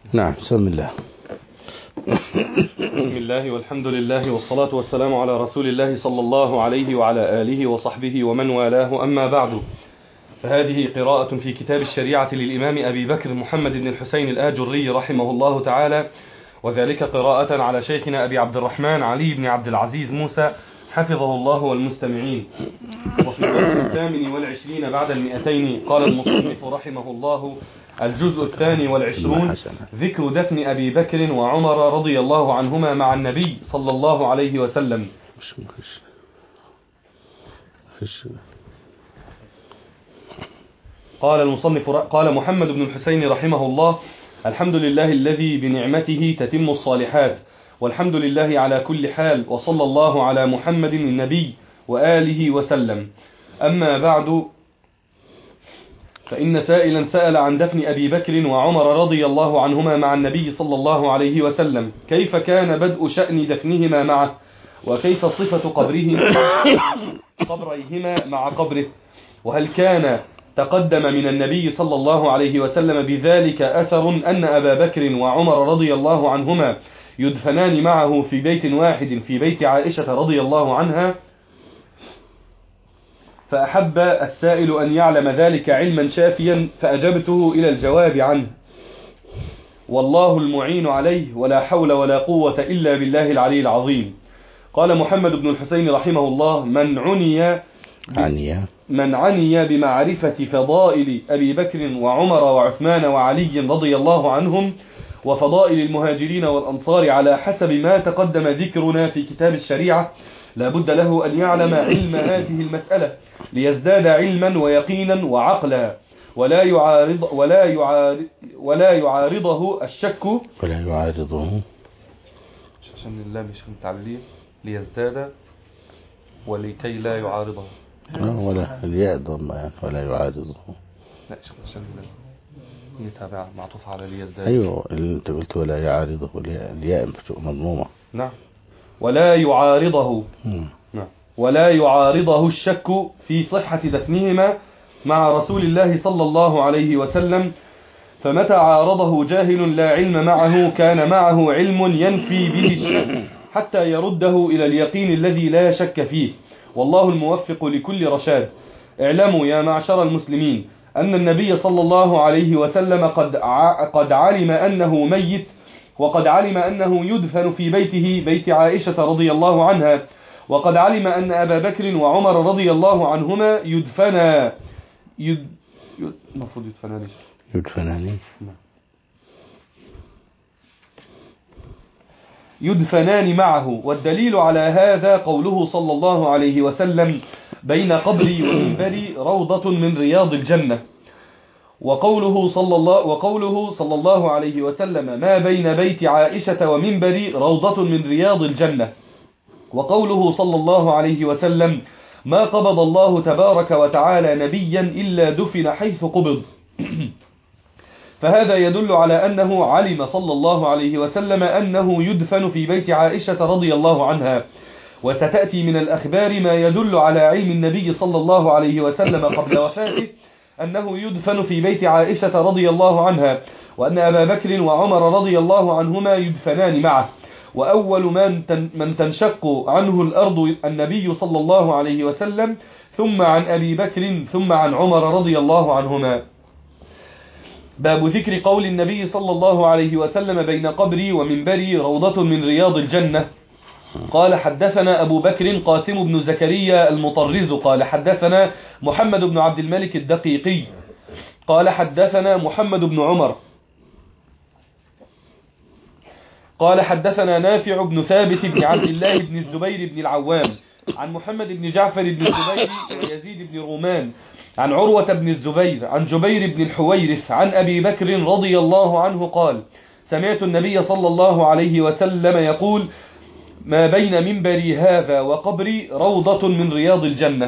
نعم. بسم الله. بسم الله والحمد لله والصلاة والسلام على رسول الله صلى الله عليه وعلى آله وصحبه ومن والاه، أما بعد، فهذه قراءة في كتاب الشريعة للإمام أبي بكر محمد بن الحسين الآجري رحمه الله تعالى، وذلك قراءة على شيخنا أبي عبد الرحمن علي بن عبد العزيز موسى حفظه الله والمستمعين. وفي الدرس 28 بعد 200 قال المصنف رحمه الله: الجزء 22 ذكر دفن أبي بكر وعمر رضي الله عنهما مع النبي صلى الله عليه وسلم. قال المصنف قال محمد بن الحسين رحمه الله: الحمد لله الذي بنعمته تتم الصالحات، والحمد لله على كل حال، وصلى الله على محمد النبي وآله وسلم. أما بعد، فإن سائلا سأل عن دفن أبي بكر وعمر رضي الله عنهما مع النبي صلى الله عليه وسلم: كيف كان بدء شأن دفنهما معه، وكيف صفة قبريهما مع قبره، وهل كان تقدم من النبي صلى الله عليه وسلم بذلك أثر أن أبا بكر وعمر رضي الله عنهما يدفنان معه في بيت واحد في بيت عائشة رضي الله عنها. فأحب السائل أن يعلم ذلك علما شافيا، فأجبته إلى الجواب عنه، والله المعين عليه، ولا حول ولا قوة إلا بالله العلي العظيم. قال محمد بن الحسين رحمه الله: من عني بمعرفة فضائل أبي بكر وعمر وعثمان وعلي رضي الله عنهم وفضائل المهاجرين والأنصار على حسب ما تقدم ذكرنا في كتاب الشريعة، لا بد له أن يعلم علم هذه المسألة ليزداد علما ويقينا وعقلا، ولا يعارضه الشك، عشان اللام مش متعلية، ليزداد ولكي لا يعارضه، ولا الياء ضمة يعني ولا يعارضه. لا عشان نتابع معطوف على ليزداد. أيوه اللي أنت قلت ولا يعارضه، الياء مضمومة. نعم. ولا يعارضه. نعم. ولا يعارضه الشك في صحة دفنهما مع رسول الله صلى الله عليه وسلم، فمتى عارضه جاهل لا علم معه كان معه علم ينفي به الشك حتى يرده إلى اليقين الذي لا شك فيه، والله الموفق لكل رشاد. اعلموا يا معشر المسلمين أن النبي صلى الله عليه وسلم قد علم أنه ميت، وقد علم أنه يدفن في بيته بيت عائشة رضي الله عنها، وقد علم أن أبا بكر وعمر رضي الله عنهما يدفنان معه. والدليل على هذا قوله صلى الله عليه وسلم: بين قبري ومنبري روضة من رياض الجنة، وقوله صلى الله عليه وسلم: ما بين بيت عائشة ومنبري روضة من رياض الجنة، وقوله صلى الله عليه وسلم: ما قبض الله تبارك وتعالى نبيا إلا دفن حيث قبض. فهذا يدل على أنه علم صلى الله عليه وسلم أنه يدفن في بيت عائشة رضي الله عنها، وستأتي من الأخبار ما يدل على علم النبي صلى الله عليه وسلم قبل وفاته أنه يدفن في بيت عائشة رضي الله عنها، وأن أبا بكر وعمر رضي الله عنهما يدفنان معه. وأول من تنشق عنه الأرض النبي صلى الله عليه وسلم، ثم عن أبي بكر، ثم عن عمر رضي الله عنهما. باب ذكر قول النبي صلى الله عليه وسلم: بين قبري ومنبري روضة من رياض الجنة. قال حدثنا أبو بكر قاسم بن زكريا المطرز قال حدثنا محمد بن عبد الملك الدقيقي قال حدثنا محمد بن عمر قال حدثنا نافع بن ثابت بن عبد الله بن الزبير بن العوام عن محمد بن جعفر بن الزبير ويزيد بن رومان عن عروة بن الزبير عن جبير بن الحويرث عن أبي بكر رضي الله عنه قال: سمعت النبي صلى الله عليه وسلم يقول: ما بين منبري هذا وقبري روضة من رياض الجنة.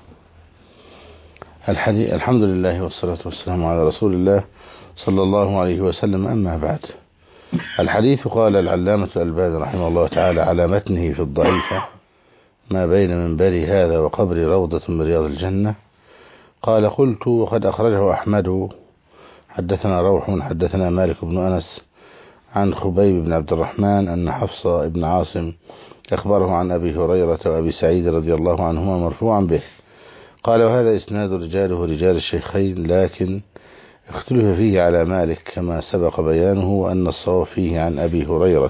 الحمد لله والصلاة والسلام على رسول الله صلى الله عليه وسلم. أما بعد، الحديث قال العلامة الألباني رحمه الله تعالى على متنه في الضعيفة: ما بين منبري هذا وقبري روضة من رياض الجنة. قال: قلت: وقد أخرجه أحمد. حدثنا روح حدثنا مالك بن أنس عن خبيب بن عبد الرحمن أن حفصة بن عاصم أخبره عن أبي هريرة وأبي سعيد رضي الله عنهما مرفوعا به. قال وهذا إسناد رجاله رجال الشيخين، لكن اختلف فيه على مالك كما سبق بيانه، وأن الصواب فيه عن أبي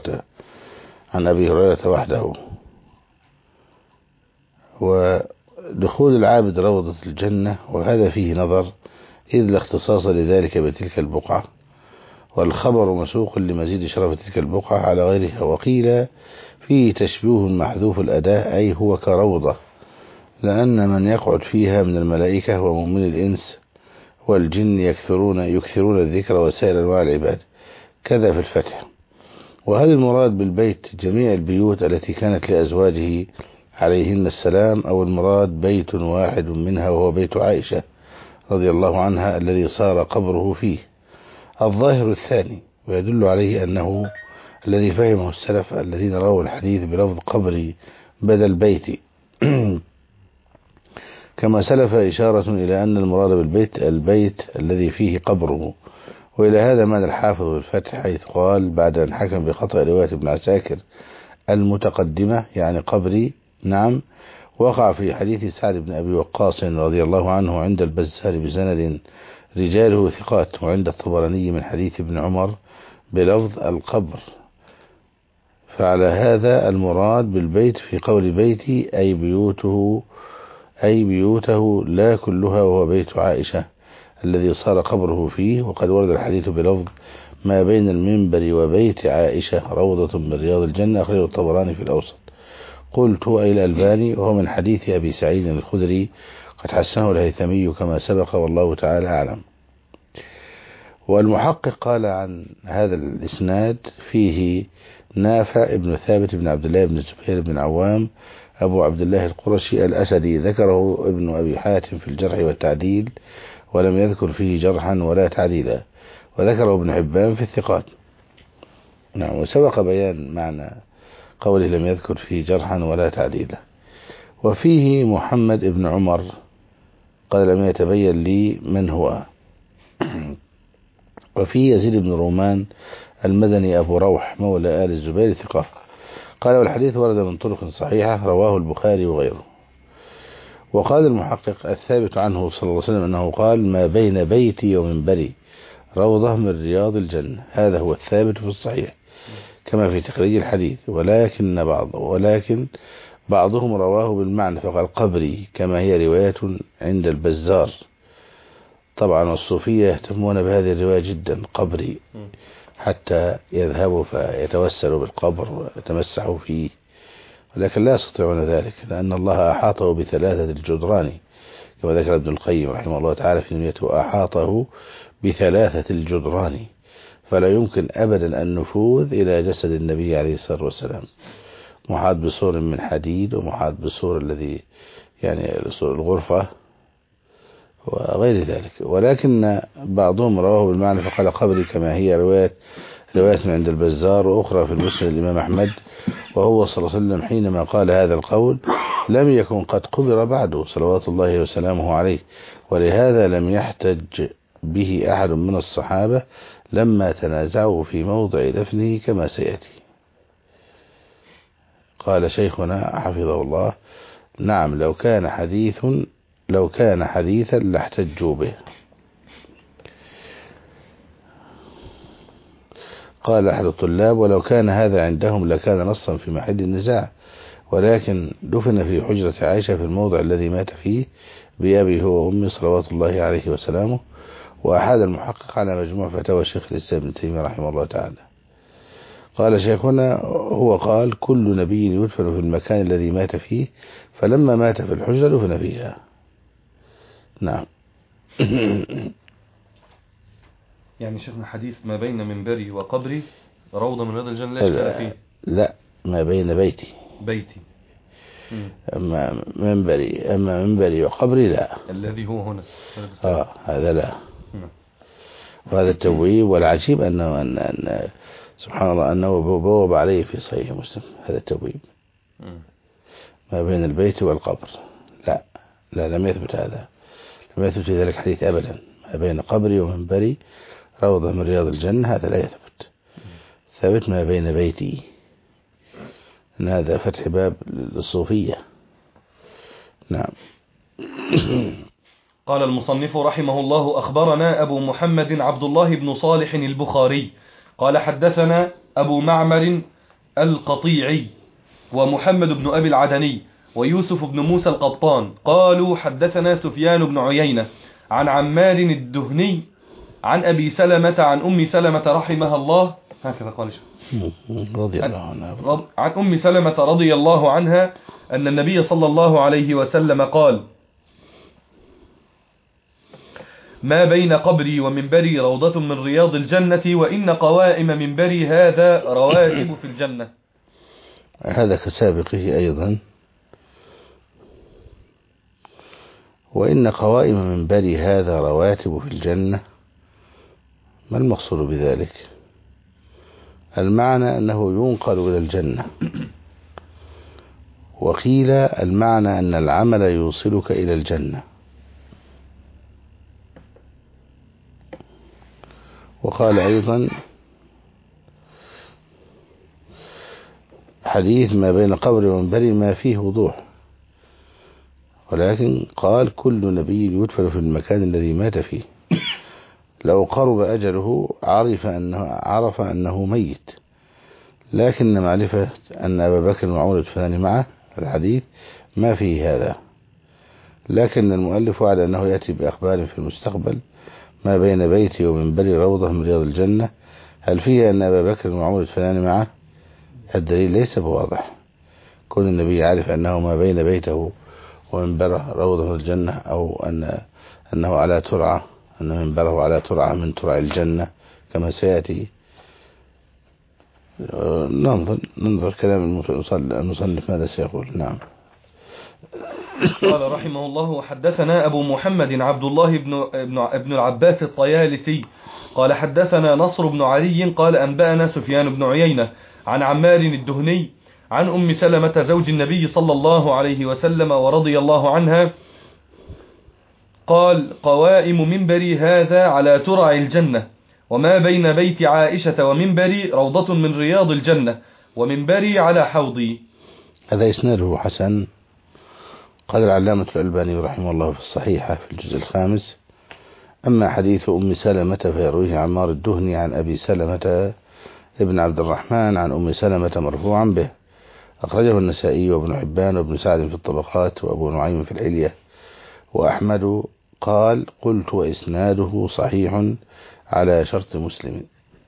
هريرة وحده. ودخول العابد روضة الجنة وهذا فيه نظر، إذ لا اختصاص لذلك بتلك البقعة، والخبر مسوق لمزيد شرف تلك البقعة على غيرها. وقيل فيه تشبيه محذوف الأداء، أي هو كروضة، لأن من يقعد فيها من الملائكة ومؤمن الإنس والجن يكثرون الذكر وسائر أنواع العباد، كذا في الفتح. وهل المراد بالبيت جميع البيوت التي كانت لأزواجه عليهن السلام، أو المراد بيت واحد منها وهو بيت عائشة رضي الله عنها الذي صار قبره فيه؟ الظاهر الثاني، ويدل عليه أنه الذي فهمه السلف الذين رووا الحديث بلفظ قبري بدل بيتي كما سلف، إشارة إلى أن المراد بالبيت البيت الذي فيه قبره. وإلى هذا مال الحافظ بالفتح، حيث قال بعد أن حكم بخطأ رواية ابن عساكر المتقدمة يعني قبري، نعم، وقع في حديث سعد بن أبي وقاص رضي الله عنه عند البزار بسند رجاله ثقات، وعند الطبراني من حديث ابن عمر بلفظ القبر. فعلى هذا المراد بالبيت في قول بيتي أي بيوته لا كلها، وهو بيت عائشة الذي صار قبره فيه. وقد ورد الحديث بلفظ ما بين المنبر وبيت عائشة روضة من رياض الجنة، أخرجه الطبراني في الأوسط. قلت أي الألباني، وهو من حديث أبي سعيد الخدري، قد حسنه الهيثمي كما سبق، والله تعالى أعلم. والمحقق قال عن هذا الإسناد فيه نافع ابن ثابت بن عبد الله بن الزبير بن عوام أبو عبد الله القرشي الأسدي، ذكره ابن أبي حاتم في الجرح والتعديل ولم يذكر فيه جرحا ولا تعديلا، وذكره ابن حبان في الثقات. نعم، وسبق بيان معنى قوله لم يذكر فيه جرحا ولا تعديلا. وفيه محمد ابن عمر قال لم يتبين لي من هو. وفيه يزيد بن رومان المدني أبو روح مولى آل الزبير ثقة. قال والحديث ورد من طرق صحيحة رواه البخاري وغيره. وقال المحقق الثابت عنه صلى الله عليه وسلم أنه قال ما بين بيتي ومنبري روضة من رياض الجنة، هذا هو الثابت في الصحيح كما في تخريج الحديث. ولكن بعضهم رواه بالمعنى فقال قبري، كما هي رواية عند البزار. طبعا والصوفية يهتمون بهذه الرواية جدا، قبري، حتى يذهبوا فيتوسلوا بالقبر ويتمسحوا فيه، ولكن لا يستطيعون ذلك لأن الله أحاطه بثلاثة الجدران، كما ذكر ابن القيم رحمه الله تعالى في نونيته، أحاطه بثلاثة الجدران، فلا يمكن أبدا النفوذ إلى جسد النبي عليه الصلاة والسلام، محاط بسور من حديد، ومحاط بسور الذي يعني سور الغرفة وغير ذلك. ولكن بعضهم رواه بالمعنى فقال قبري، كما هي رواية من عند البزار، وأخرى في المسند الإمام أحمد. وهو صلى الله عليه وسلم حينما قال هذا القول لم يكن قد قبر بعده صلوات الله وسلامه عليه، ولهذا لم يحتج به أحد من الصحابة لما تنازعوا في موضع دفنه كما سيأتي. قال شيخنا حفظه الله نعم لو كان حديثا لاحتجوا به. قال أحد الطلاب ولو كان هذا عندهم لكان نصا في محل النزاع، ولكن دفن في حجرة عائشة في الموضع الذي مات فيه بأبي هو وأمي صلوات الله عليه وسلامه. وأحد المحقق على مجموع فتاوى شيخ الإسلام ابن تيمية رحمه الله تعالى. قال شيخنا هو قال كل نبي يدفن في المكان الذي مات فيه، فلما مات في الحجرة دفن فيها. نعم. يعني شيخنا حديث ما بين منبري وقبري روضة من رياض الجنة لا إشكال فيه. لا، ما بين بيتي أما منبري وقبري لا، الذي هو هنا هذا لا. وهذا التبويب، والعجيب أن سبحان الله أنه بوب عليه في صحيح مسلم هذا التبويب ما بين البيت والقبر. لا لم يثبت هذا، لم يثبت في ذلك حديث أبدا. ما بين قبري ومنبري روضة من رياض الجنة، هذا لا يثبت. ثابت ما بين بيتي، إن هذا فتح باب للصوفية. نعم. قال المصنف رحمه الله: أخبرنا أبو محمد عبد الله بن صالح البخاري قال حدثنا أبو معمر القطيعي ومحمد بن أبي العدني ويوسف بن موسى القطان قالوا حدثنا سفيان بن عيينة عن عمار الدهني عن أبي سلمة عن أم سلمة رحمها الله، هكذا قال رضي الله عنها، عن أم سلمة رضي الله عنها أن النبي صلى الله عليه وسلم قال: ما بين قبري ومنبري روضة من رياض الجنة، وإن قوائم منبري هذا رواتب في الجنة. هذا كسابقه أيضا. وإن قوائم منبري هذا رواتب في الجنة، ما المقصود بذلك؟ المعنى أنه ينقل إلى الجنة، وقيل المعنى أن العمل يوصلك إلى الجنة، وقال أيضا حديث ما بين قبر ومنبري ما فيه وضوح، ولكن قال كل نبي يدفن في المكان الذي مات فيه. لو قرب أجله عرف أنه ميت، لكن معرفة أن أبا بكر وعمر يدفنان معه الحديث ما فيه هذا، لكن المؤلف وعد أنه يأتي بأخبار في المستقبل ما بين بيتي ومنبري روضة من رياض الجنة. هل فيها أن أبا بكر وعمر يدفنان معه؟ الدليل ليس بواضح. كون النبي يعرف أنه ما بين بيته ومنبره روضة من الجنة، أو أنه على ترعة، أن منبره على ترعة من ترع الجنة كما سيأتي. ننظر كلام المصنف ماذا سيقول. نعم. قال رحمه الله: حدثنا أبو محمد عبد الله بن العباس الطيالسي قال حدثنا نصر بن علي قال أنبأنا سفيان بن عيينة عن عمار الدهني عن أم سلمة زوج النبي صلى الله عليه وسلم ورضي الله عنها قال: قوائم منبري هذا على ترع الجنة، وما بين بيت عائشة ومنبري روضة من رياض الجنة، ومنبري على حوضي. هذا إسناده حسن. قال العلامة الألباني رحمه الله في الصحيحة في الجزء 5: أما حديث أم سلمة فيرويه عمار الدهني عن أبي سلمة ابن عبد الرحمن عن أم سلمة مرفوعا به، أخرجه النسائي وابن حبان وابن سعد في الطبقات وأبو نعيم في الحلية وأحمد. قال: قلت وإسناده صحيح على شرط مسلم.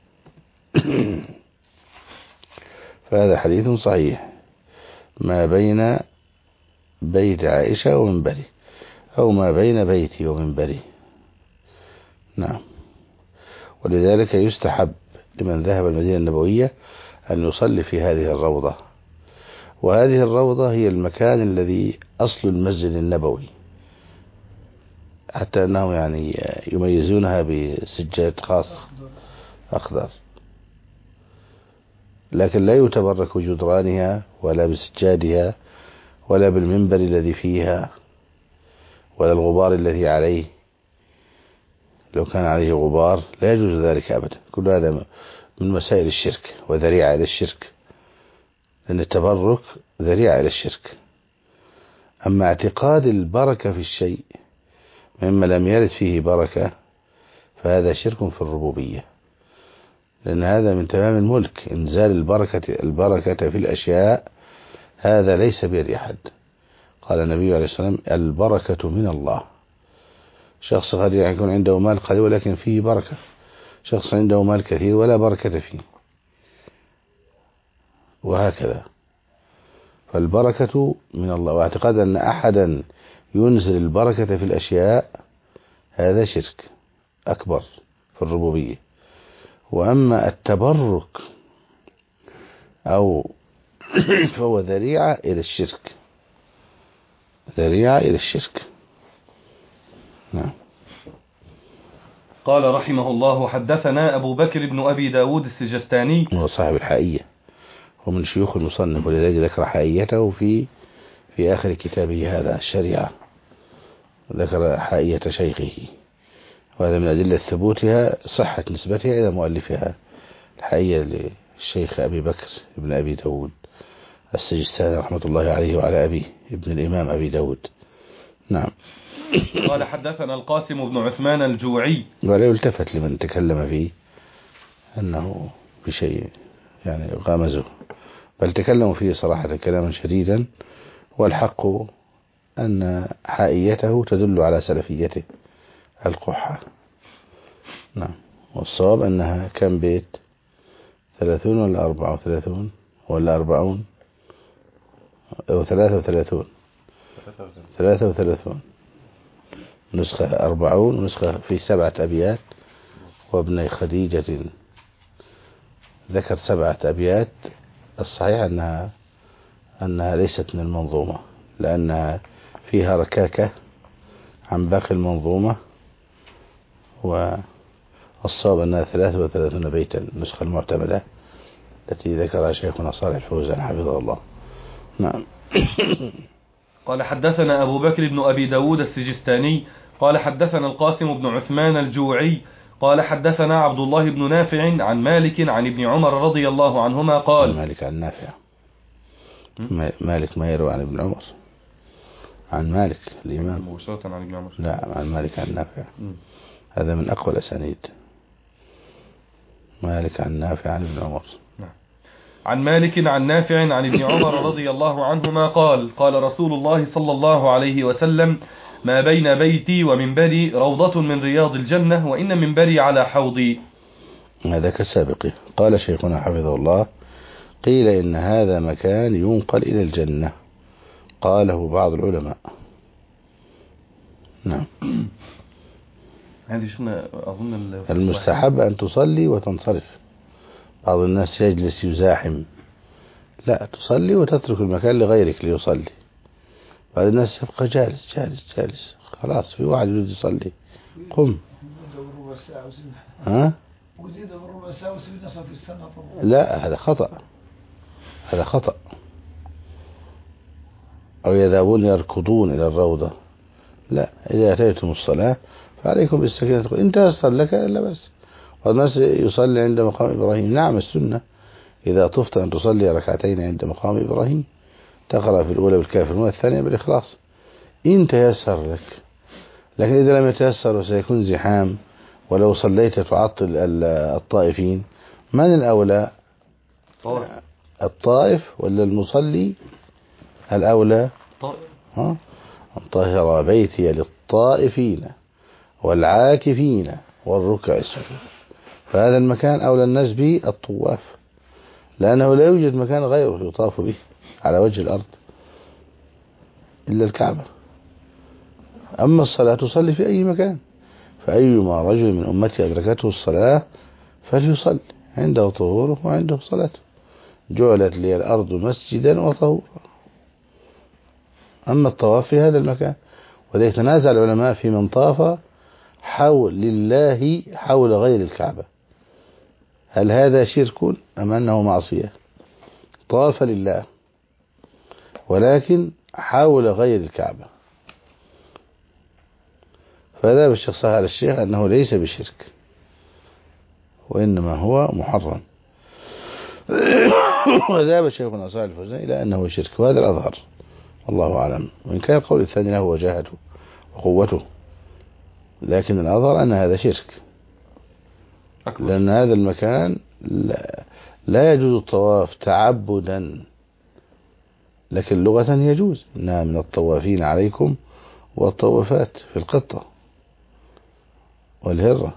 فهذا حديث صحيح ما بين بيت عائشة ومنبري، أو ما بين بيتي ومنبري. نعم. ولذلك يستحب لمن ذهب المدينة النبوية أن يصلي في هذه الروضة، وهذه الروضة هي المكان الذي أصل المسجد النبوي، حتى أنهم يعني يميزونها بسجاد خاص أخضر، لكن لا يتبرك جدرانها ولا بسجادها ولا بالمنبر الذي فيها ولا الغبار الذي عليه. لو كان عليه غبار لا يجوز ذلك أبدا. كل هذا من مسائل الشرك وذريعة إلى الشرك، لأن التبرك ذريعة إلى الشرك. أما اعتقاد البركة في الشيء مما لم يرد فيه بركة فهذا شرك في الربوبية، لأن هذا من تمام الملك، إنزال البركة في الأشياء، هذا ليس بيد أحد. قال النبي عليه الصلاة والسلام: البركة من الله. شخص قد يكون عنده مال قليل ولكن فيه بركة، شخص عنده مال كثير ولا بركة فيه، وهكذا. فالبركة من الله، واعتقاد أن أحدا ينزل البركة في الأشياء هذا شرك أكبر في الربوبية. وأما التبرك فهو ذريعة إلى الشرك، ذريعة إلى الشرك. نعم. قال رحمه الله: حدثنا أبو بكر بن أبي داود السجستاني، هو صاحب الحائية، هو من شيوخ المصنف، ولذلك ذكر حائيته في آخر كتابه هذا الشريعة، ذكر حائية شيخه، وهذا من أدلة ثبوتها صحة نسبتها إلى مؤلفها، الحائية الشيخ أبي بكر ابن أبي داود السجستاني رحمة الله عليه وعلى أبيه ابن الإمام أبي داود. نعم. قال حدثنا القاسم بن عثمان الجوعي. ولا يلتفت لمن تكلم فيه أنه بشيء يعني غامزه، بل تكلموا فيه صراحة كلاما شديدا، والحق أن حائيته تدل على سلفيته القحة. نعم. والصواب أنها كم بيت 30 ولا 34 ولا 40 أو 33 نسخة 40 ونسخة في 7 أبيات، وابن خديجة ذكر 7 أبيات. الصحيح أنها ليست من المنظومة لأنها فيها ركاكة عن باقي المنظومة، والصواب أنها 33 بيتا النسخة المعتمدة التي ذكرها شيخنا صالح الفوزان حفظه الله. نعم. قال حدثنا أبو بكر بن أبي داود السجستاني قال حدثنا القاسم بن عثمان الجوعي قال حدثنا عبد الله بن نافع عن مالك عن ابن عمر رضي الله عنهما قال. مالك عن نافع. مالك ما يروي عن ابن عمر، عن مالك الإمام مباشرة عن ابن عمر. لا، عن مالك عن نافع. هذا من أقوى الأسانيد. مالك عن نافع عن ابن عمر. عن مالك عن نافع عن ابن عمر رضي الله عنهما قال قال رسول الله صلى الله عليه وسلم: ما بين بيتي ومنبري روضة من رياض الجنة، وإن منبري على حوضي. هذا كالسابق. قال شيخنا حفظه الله: قيل إن هذا مكان ينقل إلى الجنة، قاله بعض العلماء. نعم. هذه شفنا أظن المستحب أن تصلي وتنصرف. بعض الناس يجلس يزاحم، لا، تصلي وتترك المكان لغيرك ليصلي. بعض الناس يبقى جالس جالس جالس، خلاص في واحد يريد يصلي، قم. ها؟ لا، هذا خطأ، هذا خطأ. أو يذهبون يركضون إلى الروضة، لا، إذا أتيتم الصلاة فعليكم بالسكينة. إن تيسر لك لا بس. والناس يصلي عند مقام إبراهيم. نعم، السنة إذا طفت أن تصلي ركعتين عند مقام إبراهيم، تقرأ في الأولى بالكافرون والثانية بالإخلاص إن تيسر لك. لكن إذا لم يتيسر وسيكون زحام، ولو صليت تعطل الطائفين، من الأولى؟ الطائف ولا المصلي الأولى؟ أن طهر بيتي للطائفين والعاكفين والركع السجود. فهذا المكان أولى الناس به الطواف، لأنه لا يوجد مكان غيره يطاف به على وجه الأرض إلا الكعبة. أما الصلاة تصلي في أي مكان، فأيما رجل من أمتي أدركته الصلاة فليصلي عنده طهوره وعنده صلاته. جعلت لي الأرض مسجدا وطهورا. أما الطواف في هذا المكان، وذلك تنازع العلماء في من طاف حول لله حول غير الكعبة، هل هذا شرك أم أنه معصية؟ طاف لله ولكن حول غير الكعبة، فذهب الشيخ صالح على الشيخ أنه ليس بشرك، وإنما هو محرم. وذهب الشيخ صالح الفوزان إلى أنه شرك، وهذا الأظهر والله أعلم، وإن كان القول الثاني له وجاهته وقوته، لكن الأظهر أن هذا شرك أكبر. لأن هذا المكان لا يجوز الطواف تعبدا، لكن لغة يجوز. إنها من الطوافين عليكم والطوافات في القطة والهرة.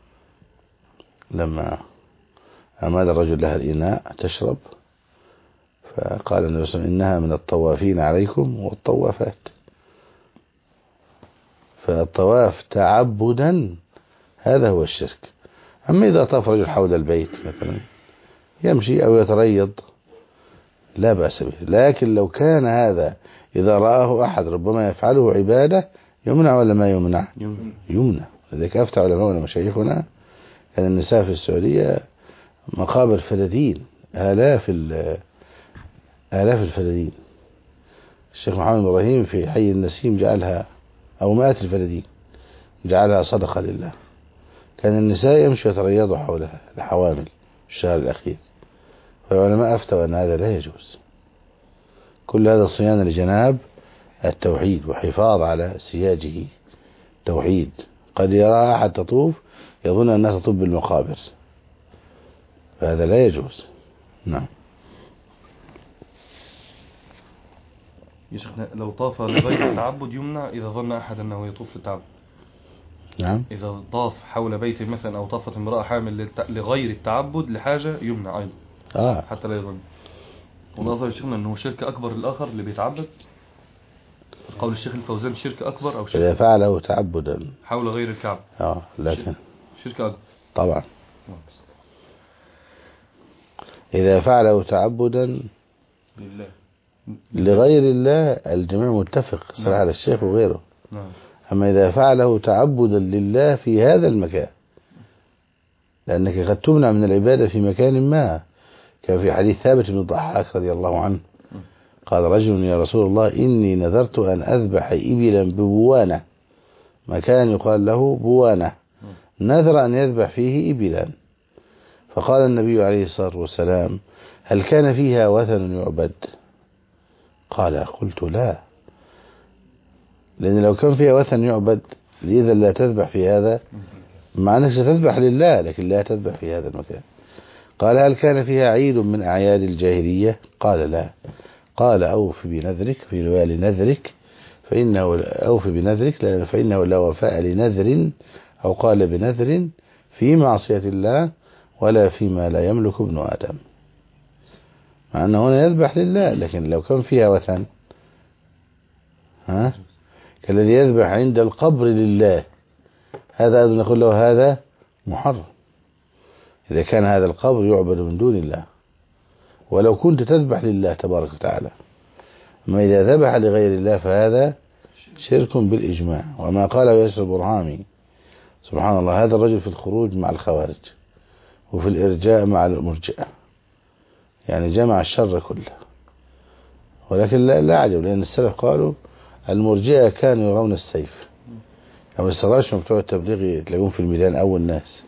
لما أمال الرجل لها الإناء تشرب، فقال النبي صلى الله عليه وسلم: إنها من الطوافين عليكم والطوافات. فالطواف تعبدا هذا هو الشرك. أما إذا طاف رجل حول البيت مثلا يمشي أو يتريض لا بأس به، لكن لو كان هذا إذا رآه أحد ربما يفعله عبادة يمنع ولا ما يمنع؟ يمنع. لذلك أفتى علماؤنا ومشايخنا كان النساء في السعودية مقابر فدادين، آلاف الفدادين. الشيخ محمد إبراهيم في حي النسيم جعلها، أو مئات الفدادين جعلها صدقة لله. كان النساء يمشي يتريضوا حولها الحوامل الشهر الأخير، فالعلماء أفتوا أن هذا لا يجوز. كل هذا صيانة لجناب التوحيد وحفاظ على سياجه توحيد. قد يرى أحد تطوف يظن أنها تطوف بالمقابر، فهذا لا يجوز. نعم. يا شيخنا لو طاف لغير التعبد يمنع إذا ظن أحد أنه يطوف للتعبد. نعم. إذا طاف حول بيته مثلا أو طافت امرأة حامل لغير التعبد لحاجة يمنع أيضا حتى لا يظن. ونظر شيخنا أنه شرك أكبر للآخر اللي بيتعبد، قول الشيخ الفوزان شرك أكبر أو شرك إذا فعله تعبدا حول غير الكعبة لكن شرك أكبر طبعا. إذا فعله تعبدا لله لغير الله الجميع متفق صراحة على الشيخ وغيره. نعم. أما إذا فعله تعبدا لله في هذا المكان، لأنك قد تمنع من العبادة في مكان ما، كان في حديث ثابت بن الضحاك رضي الله عنه قال رجل يا رسول الله إني نذرت أن أذبح إبلا ببوانة، مكان يقال له بوانة، نذر أن يذبح فيه إبلا، فقال النبي عليه الصلاة والسلام هل كان فيها وثن يعبد؟ قال قلت لا، لأن لو كان فيها وثن يعبد إذا لا تذبح في هذا، مع أنك ستذبح لله لكن لا تذبح في هذا المكان. قال هل كان فيها عيد من أعياد الجاهلية؟ قال لا. قال أوف بنذرك، في رواية لنذرك، فإنه أوف بنذرك فإنه لا وفاء لنذر، أو قال بنذر في معصية الله ولا فيما لا يملك ابن آدم، مع أنه هنا يذبح لله، لكن لو كان فيها وثن كالذي يذبح عند القبر لله، هذا أيضا نقول له هذا محرم إذا كان هذا القبر يعبد من دون الله، ولو كنت تذبح لله تبارك وتعالى. أما إذا ذبح لغير الله فهذا شرك بالإجماع. وما قاله ياسر البرهامي سبحان الله، هذا الرجل في الخروج مع الخوارج وفي الإرجاء مع المرجئة، يعني جمع الشر كله. ولكن لا عجب، لأن السلف قالوا المرجئة كانوا يرون السيف، أما السراج بتوع التبليغ تلاقون في الميدان أول ناس،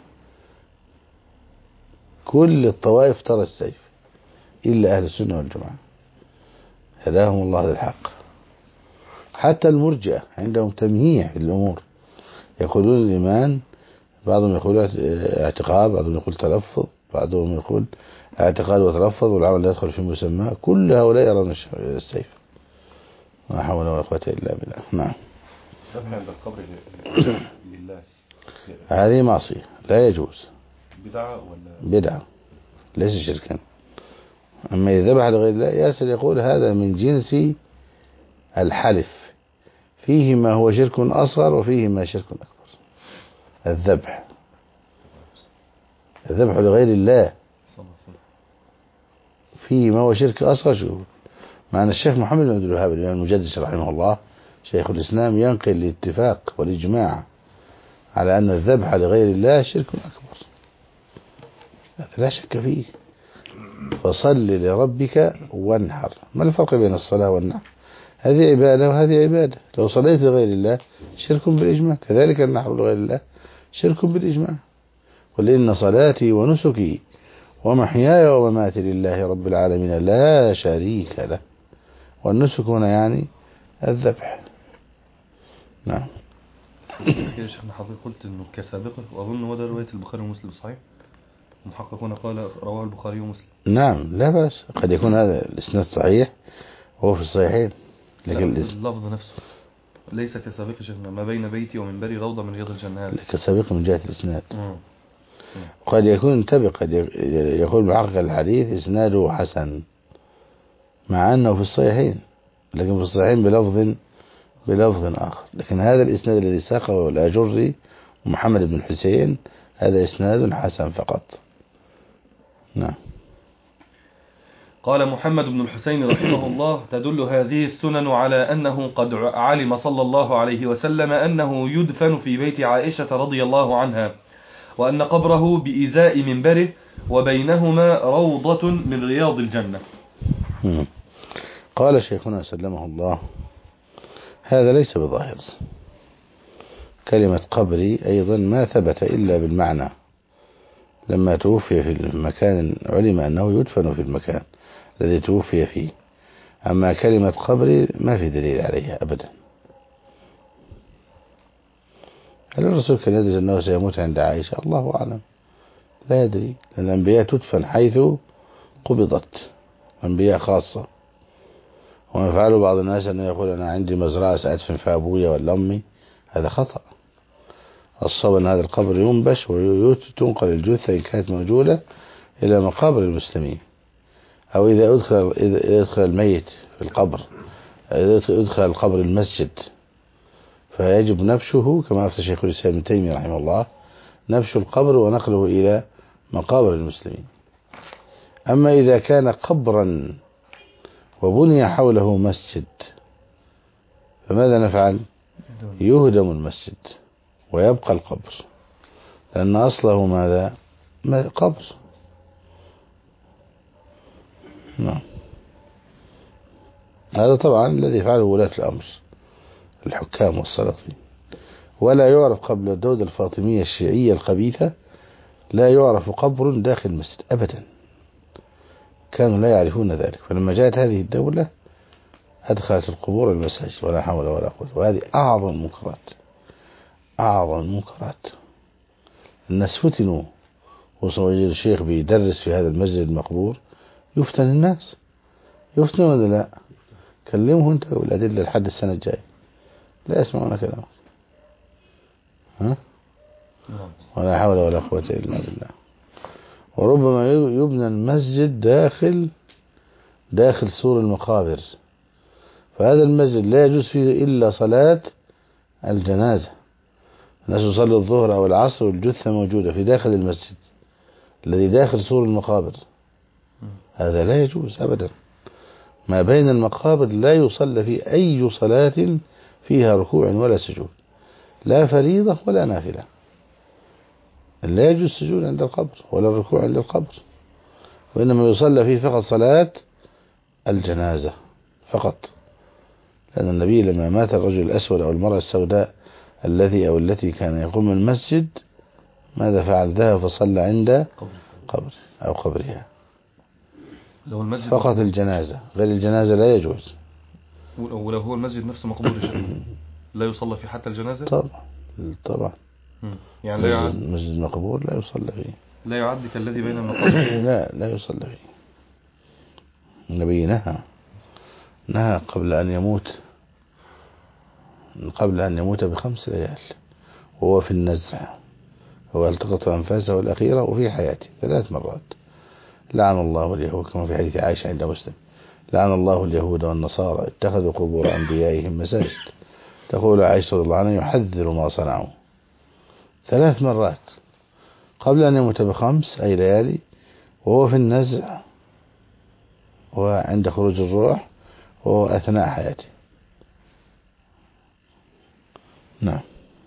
كل الطوائف ترى السيف إلا أهل السنة والجماعة هداهم الله للحق. حتى المرجئة عندهم تمييع في الأمور، يقولون الإيمان، بعضهم يقول اعتقاد، بعضهم يقول تلفظ، بعضهم يقول اعتقاد وتلفظ والعمل لا يدخل في مسمى، كل هؤلاء يرون السيف. لا حول ولا قوة إلا بالله. نعم. عند القبر لله هذه معصية لا يجوز، بدعة ولا بدعة ليس شركا. أما إذا ذبح لغير الله ياسر يقول هذا من جنس الحلف، فيه ما هو شرك أصغر وفيه ما شرك أكبر. الذبح لغير الله فيه ما هو شرك أصغر. شوف معنا الشيخ محمد بن عبد الوهاب الإمام المجدد رحمه الله شيخ الإسلام ينقل الاتفاق والإجماع على أن الذبح لغير الله شرك أكبر، لا شك فيه. فصل لربك وانحر. ما الفرق بين الصلاة والنحر؟ هذه عبادة وهذه عبادة. لو صليت لغير الله شرك بالإجماع، كذلك النحر لغير الله شرك بالإجماع. قل إن صلاتي ونسكي ومحياي ومماتي لله رب العالمين لا شريك له. والنسك هنا يعني الذبح. نعم. يا شيخنا حضرتك قلت انه كسابقة، واظن هو ده رواية البخاري ومسلم صحيح؟ المحققون قال رواه البخاري ومسلم. نعم لا بأس، قد يكون هذا الإسناد صحيح وهو في الصحيحين، لكن اللفظ نفسه ليس كسابقة شيخنا ما بين بيتي ومنبري روضة من رياض الجنة، كسابقة من جهة الإسناد. قد يكون انتبه، قد يقول محقق الحديث إسناده حسن مع أنه في الصحيحين، لكن في الصحيحين بلفظ آخر. لكن هذا الإسناد الذي ساقه الآجري ومحمد بن الحسين هذا إسناد حسن فقط. نعم. قال محمد بن الحسين رحمه الله: تدل هذه السنن على أنه قد علم صلى الله عليه وسلم أنه يدفن في بيت عائشة رضي الله عنها، وأن قبره بإزاء منبره وبينهما روضة من رياض الجنة. قال شيخنا سلمه الله: هذا ليس بظاهر. كلمة قبري أيضا ما ثبت إلا بالمعنى لما توفي في المكان علم أنه يدفن في المكان الذي توفي فيه. أما كلمة قبري ما في دليل عليها أبدا. هل الرسول كان يدري أنه سيموت عند عائشة؟ الله أعلم، لا يدري. الأنبياء تدفن حيث قبضت، أنبياء خاصة. وما يفعله بعض الناس أنه يقول أنا عندي مزرعة سأدفن فيها أبويا ولا أمي، هذا خطأ. الصواب أن هذا القبر ينبش وتنقل الجثة إن كانت موجودة إلى مقابر المسلمين، أو إذا أدخل الميت في القبر، إذا أدخل القبر المسجد فيجب نبشه كما أفتى شيخ الإسلام ابن تيمية رحمه الله، نبش القبر ونقله إلى مقابر المسلمين. أما إذا كان قبرا وبني حوله مسجد فماذا نفعل؟ يهدم المسجد ويبقى القبر، لأن أصله ماذا؟ قبر. نعم. هذا طبعا الذي فعله ولاة الأمر الحكام والسلاطين. ولا يعرف قبل الدولة الفاطمية الشيعية الخبيثة لا يعرف قبر داخل المسجد أبدا، كانوا لا يعرفون ذلك. فلما جاءت هذه الدولة أدخلت القبور المساجد، ولا حول ولا قوة. وهذه أعظم المنكرات، أعظم المنكرات. الناس فتنوا، وصل الشيخ بيدرس في هذا المسجد المقبور يفتن الناس. يفتن ولا لا؟ كلمه أنت والأدلة لحد السنة الجاية، لا يسمعون كلامك. ها؟ ولا حول ولا قوة إلا بالله. وربما يبنى المسجد داخل سور المقابر، فهذا المسجد لا يجوز فيه إلا صلاة الجنازة. الناس يصلي الظهر أو العصر والجثة موجودة في داخل المسجد الذي داخل سور المقابر، هذا لا يجوز أبدا. ما بين المقابر لا يصلى في أي صلاة فيها ركوع ولا سجود، لا فريضة ولا نافلة. لا يجوز السجود عند القبر ولا الركوع عند القبر، وإنما يصلى فيه فقط صلاة الجنازة فقط. لأن النبي لما مات الرجل الأسود أو المرأة السوداء التي كان يقوم المسجد، ماذا فعل؟ ذهب فصلى عند قبر أو قبرها فقط الجنازة، غير الجنازة لا يجوز. ولو هو المسجد نفسه مقبول لا يصلى فيه حتى الجنازة؟ طبعا. يعني لا يعد مسجد مقبول لا يصلى فيه، لا يعد كالذي بين المقابر. لا يصلى فيه. النبي نهى قبل أن يموت ب5 ليال وهو في النزع، هو التقط أنفاسه الأخيرة وفي حياته 3 مرات. لعن الله اليهود كما في حديث عائشة عند مسلم، لعن الله اليهود والنصارى اتخذوا قبور أنبيائهم مساجد. تقول عائشة رضي الله عنها يحذر ما صنعوا 3 مرات قبل أن يموت ب5 أي ليالي، وهو في النزع وعند خروج الروح وهو أثناء حياته. نعم.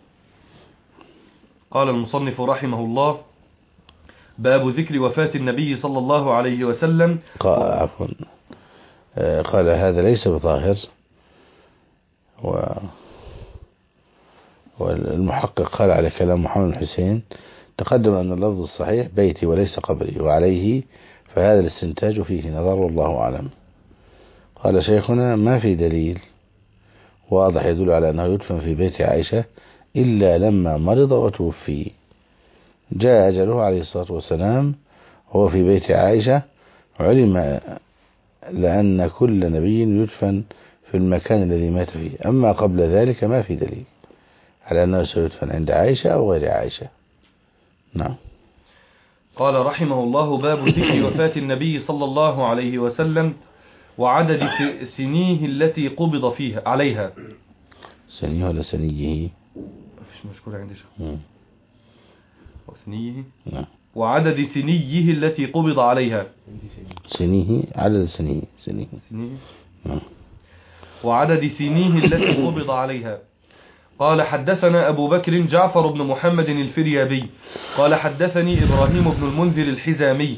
قال المصنف رحمه الله: باب ذكر وفاة النبي صلى الله عليه وسلم. عفوا، قال هذا ليس بظاهر، والمحقق قال على كلام محمد الحسين تقدم أن اللفظ الصحيح بيتي وليس قبري، وعليه فهذا الاستنتاج فيه نظر والله أعلم. قال شيخنا: ما في دليل واضح يدل على أنه يدفن في بيت عائشة إلا لما مرض وتوفي، جاء أجله عليه الصلاة والسلام هو في بيت عائشة، علم لأن كل نبي يدفن في المكان الذي مات فيه. أما قبل ذلك ما في دليل على أنه سيدفن عند عائشة أو غير عائشة. نعم. قال رحمه الله: باب ذكر وفاة النبي صلى الله عليه وسلم وعدد سنيه التي قبض فيها عليها. سنيه ولا سنيه؟ مفيش مشكلة عندي شيء. وسنيه. نعم. وعدد سنيه التي قبض عليها. سنيه، عدد سنيه. نعم. وعدد سنيه التي قبض عليها. قال: حدثنا أبو بكر جعفر بن محمد الفريابي قال: حدثني إبراهيم بن المنذر الحزامي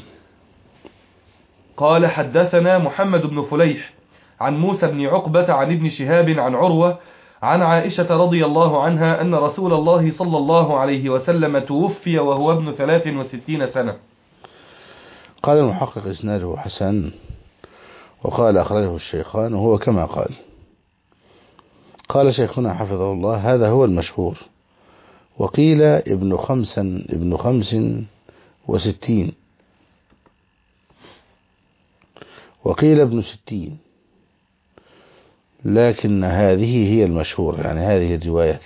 قال: حدثنا محمد بن فليح عن موسى بن عقبة عن ابن شهاب عن عروة عن عائشة رضي الله عنها أن رسول الله صلى الله عليه وسلم توفي وهو ابن 63 سنة. قال المحقق إسناده حسن، وقال أخرجه الشيخان وهو كما قال. قال شيخنا حفظه الله: هذا هو المشهور، وقيل ابن 65، وقيل ابن 60، لكن هذه هي المشهور، يعني هذه الرواية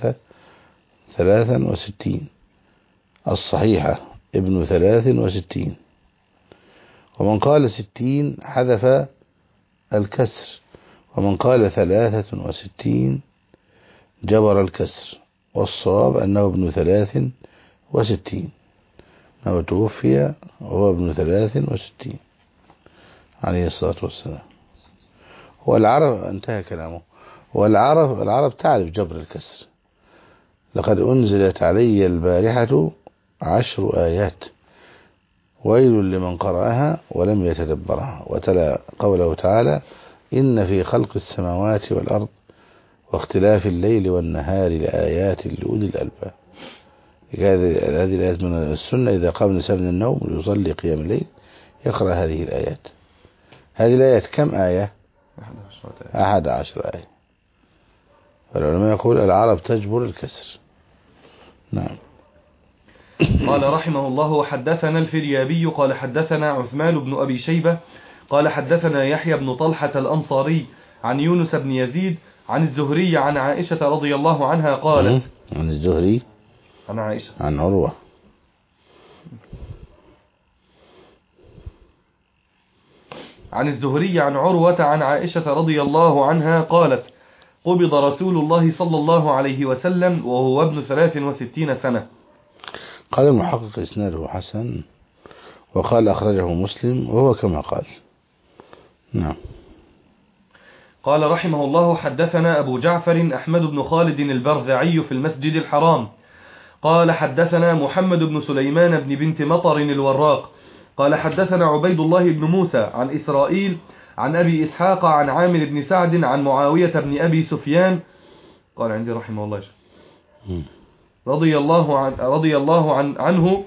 63 الصحيحة، ابن 63. ومن قال 60 حذف الكسر، ومن قال 63 جبر الكسر، والصواب أنه ابن 63، أنه توفي وهو ابن 63 عليه الصلاة والسلام. والعرب انتهى كلامه. والعرب تعرف جبر الكسر. لقد أنزلت علي البارحة 10 آيات ويل لمن قرأها ولم يتدبرها. وتلا قوله تعالى: إن في خلق السماوات والأرض واختلاف الليل والنهار لآيات لأولي الألباب. هذه الآيات من السنة. إذا قام الإنسان من النوم ليصلي قيام الليل يقرأ هذه الآيات. هذه الآيات كم آية؟ 11 آية. فالعلماء يقول العرب تجبر الكسر. نعم. قال رحمه الله: وحدثنا الفريابي قال حدثنا عثمان بن أبي شيبة قال حدثنا يحيى بن طلحة الأنصاري عن يونس بن يزيد عن الزهري عن عائشة رضي الله عنها قالت. عن الزهري عن عائشة عن عروة. عن الزهري عن عروة عن عائشة رضي الله عنها قالت: قبض رسول الله صلى الله عليه وسلم وهو ابن 63 سنة. قال المحقق إسناده حسن، وقال أخرجه مسلم وهو كما قال. نعم. قال رحمه الله: حدثنا أبو جعفر أحمد بن خالد البرذعي في المسجد الحرام قال حدثنا محمد بن سليمان بن بنت مطر الوراق قال حدثنا عبيد الله بن موسى عن إسرائيل عن أبي إسحاق عن عامر بن سعد عن معاوية بن أبي سفيان قال عندي رحمه الله رضي الله عنه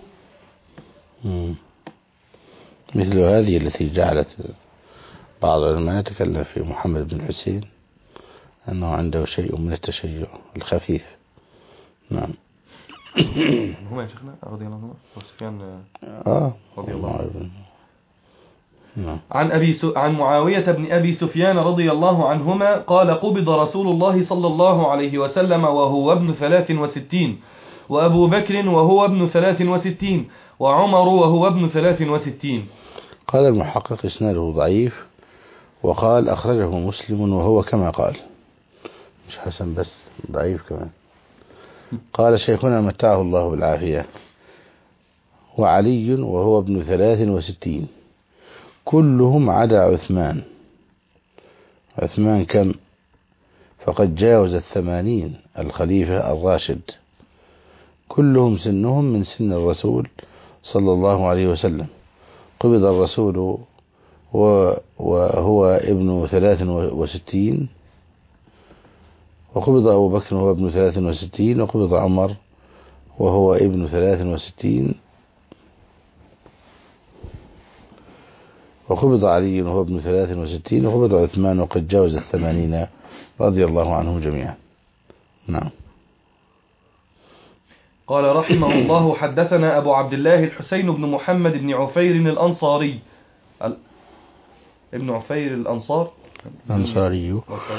مثل هذه التي جعلت بعض العلماء يتكلم في محمد بن حسين أنه عنده شيء من التشيع الخفيف. نعم. هما يا شيخنا رضي الله عنه وسفيان رضي الله عنه. نعم. عن معاوية بن أبي سفيان رضي الله عنهما قال: قبض رسول الله صلى الله عليه وسلم وهو ابن 63، وأبو بكر وهو ابن 63، وعمر وهو ابن 63. قال المحقق إسناده ضعيف، وقال أخرجه مسلم وهو كما قال. مش حسن بس ضعيف كمان. قال شيخنا متعه الله بالعافية: وعلي وهو ابن 63، كلهم عدا عثمان. عثمان كم؟ فقد جاوز 80 الخليفة الراشد، كلهم سنهم من سن الرسول صلى الله عليه وسلم. قبض الرسول وهو ابن 63، وقبض أبو بكر وهو ابن 63، وقبض عمر وهو ابن 63، وقبض علي وهو ابن 63، وقبض عثمان وقد جاوز 80 رضي الله عنهم جميعا. نعم. قال رحمه الله: حدثنا أبو عبد الله الحسين بن محمد بن عفير الأنصاري ابن عفير الأنصاري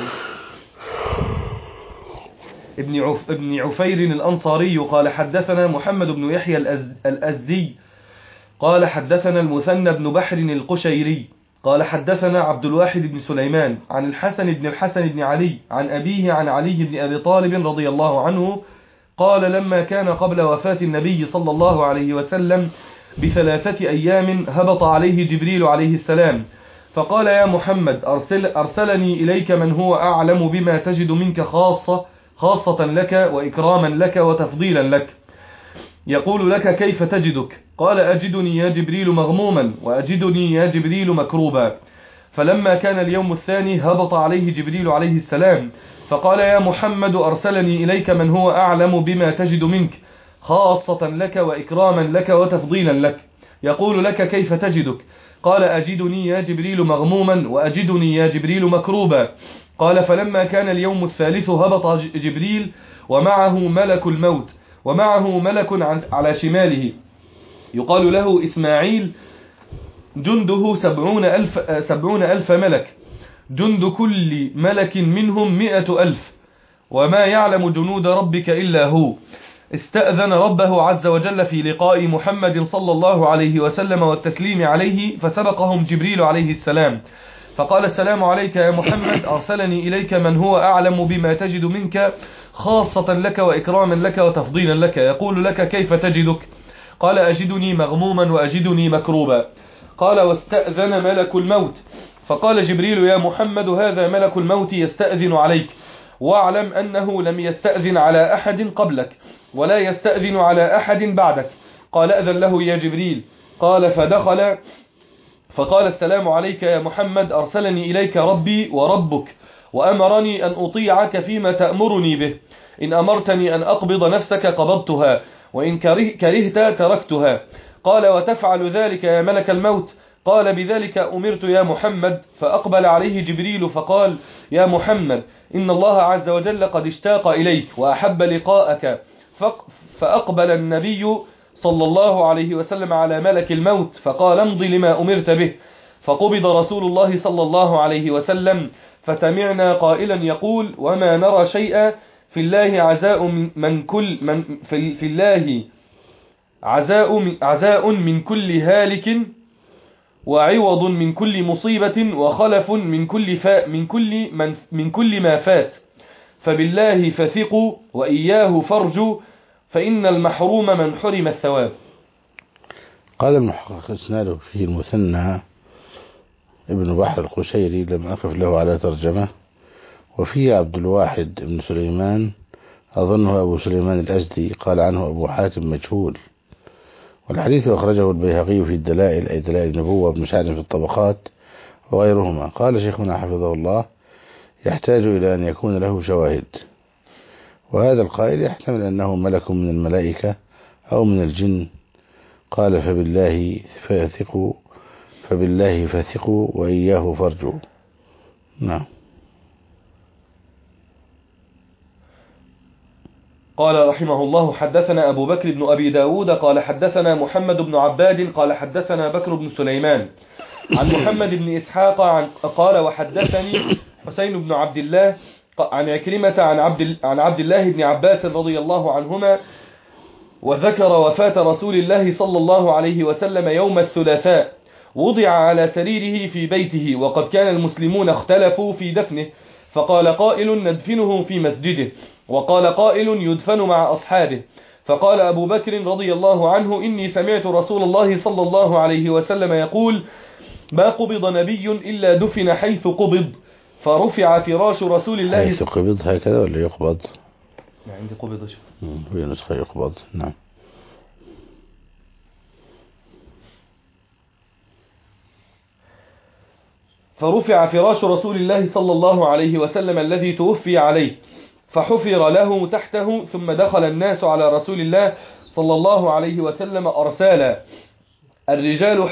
ابن عفير الأنصاري قال حدثنا محمد بن يحيى الأزدي قال حدثنا المثنى بن بحر القشيري قال حدثنا عبد الواحد بن سليمان عن الحسن بن علي عن أبيه عن علي بن أبي طالب رضي الله عنه قال: لما كان قبل وفاة النبي صلى الله عليه وسلم ب3 أيام هبط عليه جبريل عليه السلام فقال: يا محمد، أرسلني إليك من هو أعلم بما تجد منك خاصة لك وإكراما لك وتفضيلا لك، يقول لك: كيف تجدك؟ قال: أجدني يا جبريل مغموما، وأجدني يا جبريل مكروبا. فلما كان اليوم الثاني هبط عليه جبريل عليه السلام فقال يا محمد أرسلني إليك من هو أعلم بما تجد منك خاصة لك وإكراما لك وتفضيلا لك، يقول لك كيف تجدك؟ قال أجدني يا جبريل مغموما وأجدني يا جبريل مكروبا. قال فلما كان اليوم الثالث هبط جبريل ومعه ملك الموت، ومعه ملك على شماله يقال له إسماعيل، جنده 70,000 ملك، جند كل ملك منهم 100,000، وما يعلم جنود ربك إلا هو. استأذن ربه عز وجل في لقاء محمد صلى الله عليه وسلم والتسليم عليه، فسبقهم جبريل عليه السلام فقال السلام عليك يا محمد، أرسلني إليك من هو أعلم بما تجد منك خاصة لك وإكراما لك وتفضيلا لك، يقول لك كيف تجدك؟ قال أجدني مغموما وأجدني مكروبا. قال واستأذن ملك الموت، فقال جبريل يا محمد هذا ملك الموت يستأذن عليك، واعلم أنه لم يستأذن على أحد قبلك ولا يستأذن على أحد بعدك. قال أذن له يا جبريل. قال فدخل فقال السلام عليك يا محمد، أرسلني إليك ربي وربك وأمرني أن أطيعك فيما تأمرني به، إن أمرتني أن أقبض نفسك قبضتها، وإن كرهت تركتها. قال وتفعل ذلك يا ملك الموت؟ قال بذلك أمرت يا محمد. فأقبل عليه جبريل فقال يا محمد إن الله عز وجل قد اشتاق إليك وأحب لقاءك. فأقبل النبي صلى الله عليه وسلم على ملك الموت فقال امض لما أمرت به. فقبض رسول الله صلى الله عليه وسلم، فسمعنا قائلا يقول وما نرى شيئا في الله عزاء من كل هالك، وعوض من كل مصيبة، وخلف من كل ما فات، فبالله فثقوا وإياه فارجوا، فإن المحروم من حرم الثواب. قال المحقق اسناده فيه المثنى ابن بحر القشيري، لم أقف له على ترجمة، وفيه عبد الواحد بن سليمان أظنه أبو سليمان الأزدي، قال عنه أبو حاتم مجهول. والحديث أخرجه البيهقي في الدلائل، أي دلائل النبوة، ابن سعد في الطبقات وغيرهما. قال شيخنا حفظه الله يحتاج إلى أن يكون له شواهد، وهذا القائل يحتمل أنه ملك من الملائكة أو من الجن. قال فبالله فثقوا وإياه فارجوا. نعم. قال رحمه الله حدثنا أبو بكر بن أبي داود قال حدثنا محمد بن عباد قال حدثنا بكر بن سليمان عن محمد بن إسحاق قال وحدثني حسين بن عبد الله عن عكرمة عن عبد الله بن عباس رضي الله عنهما، وذكر وفاة رسول الله صلى الله عليه وسلم يوم الثلاثاء، وضع على سريره في بيته، وقد كان المسلمون اختلفوا في دفنه، فقال قائل ندفنه في مسجده، وقال قائل يدفن مع أصحابه. فقال أبو بكر رضي الله عنه إني سمعت رسول الله صلى الله عليه وسلم يقول ما قبض نبي إلا دفن حيث قبض، فرفع فراش رسول الله. حيث قبض هكذا ولا يقبض؟ عندي قبض في نسخة يقبض. نعم. فرفع فراش رسول الله صلى الله عليه وسلم الذي توفي عليه، فحفر له تحته، ثم دخل الناس على رسول الله صلى الله عليه وسلم أرسالا، الرجال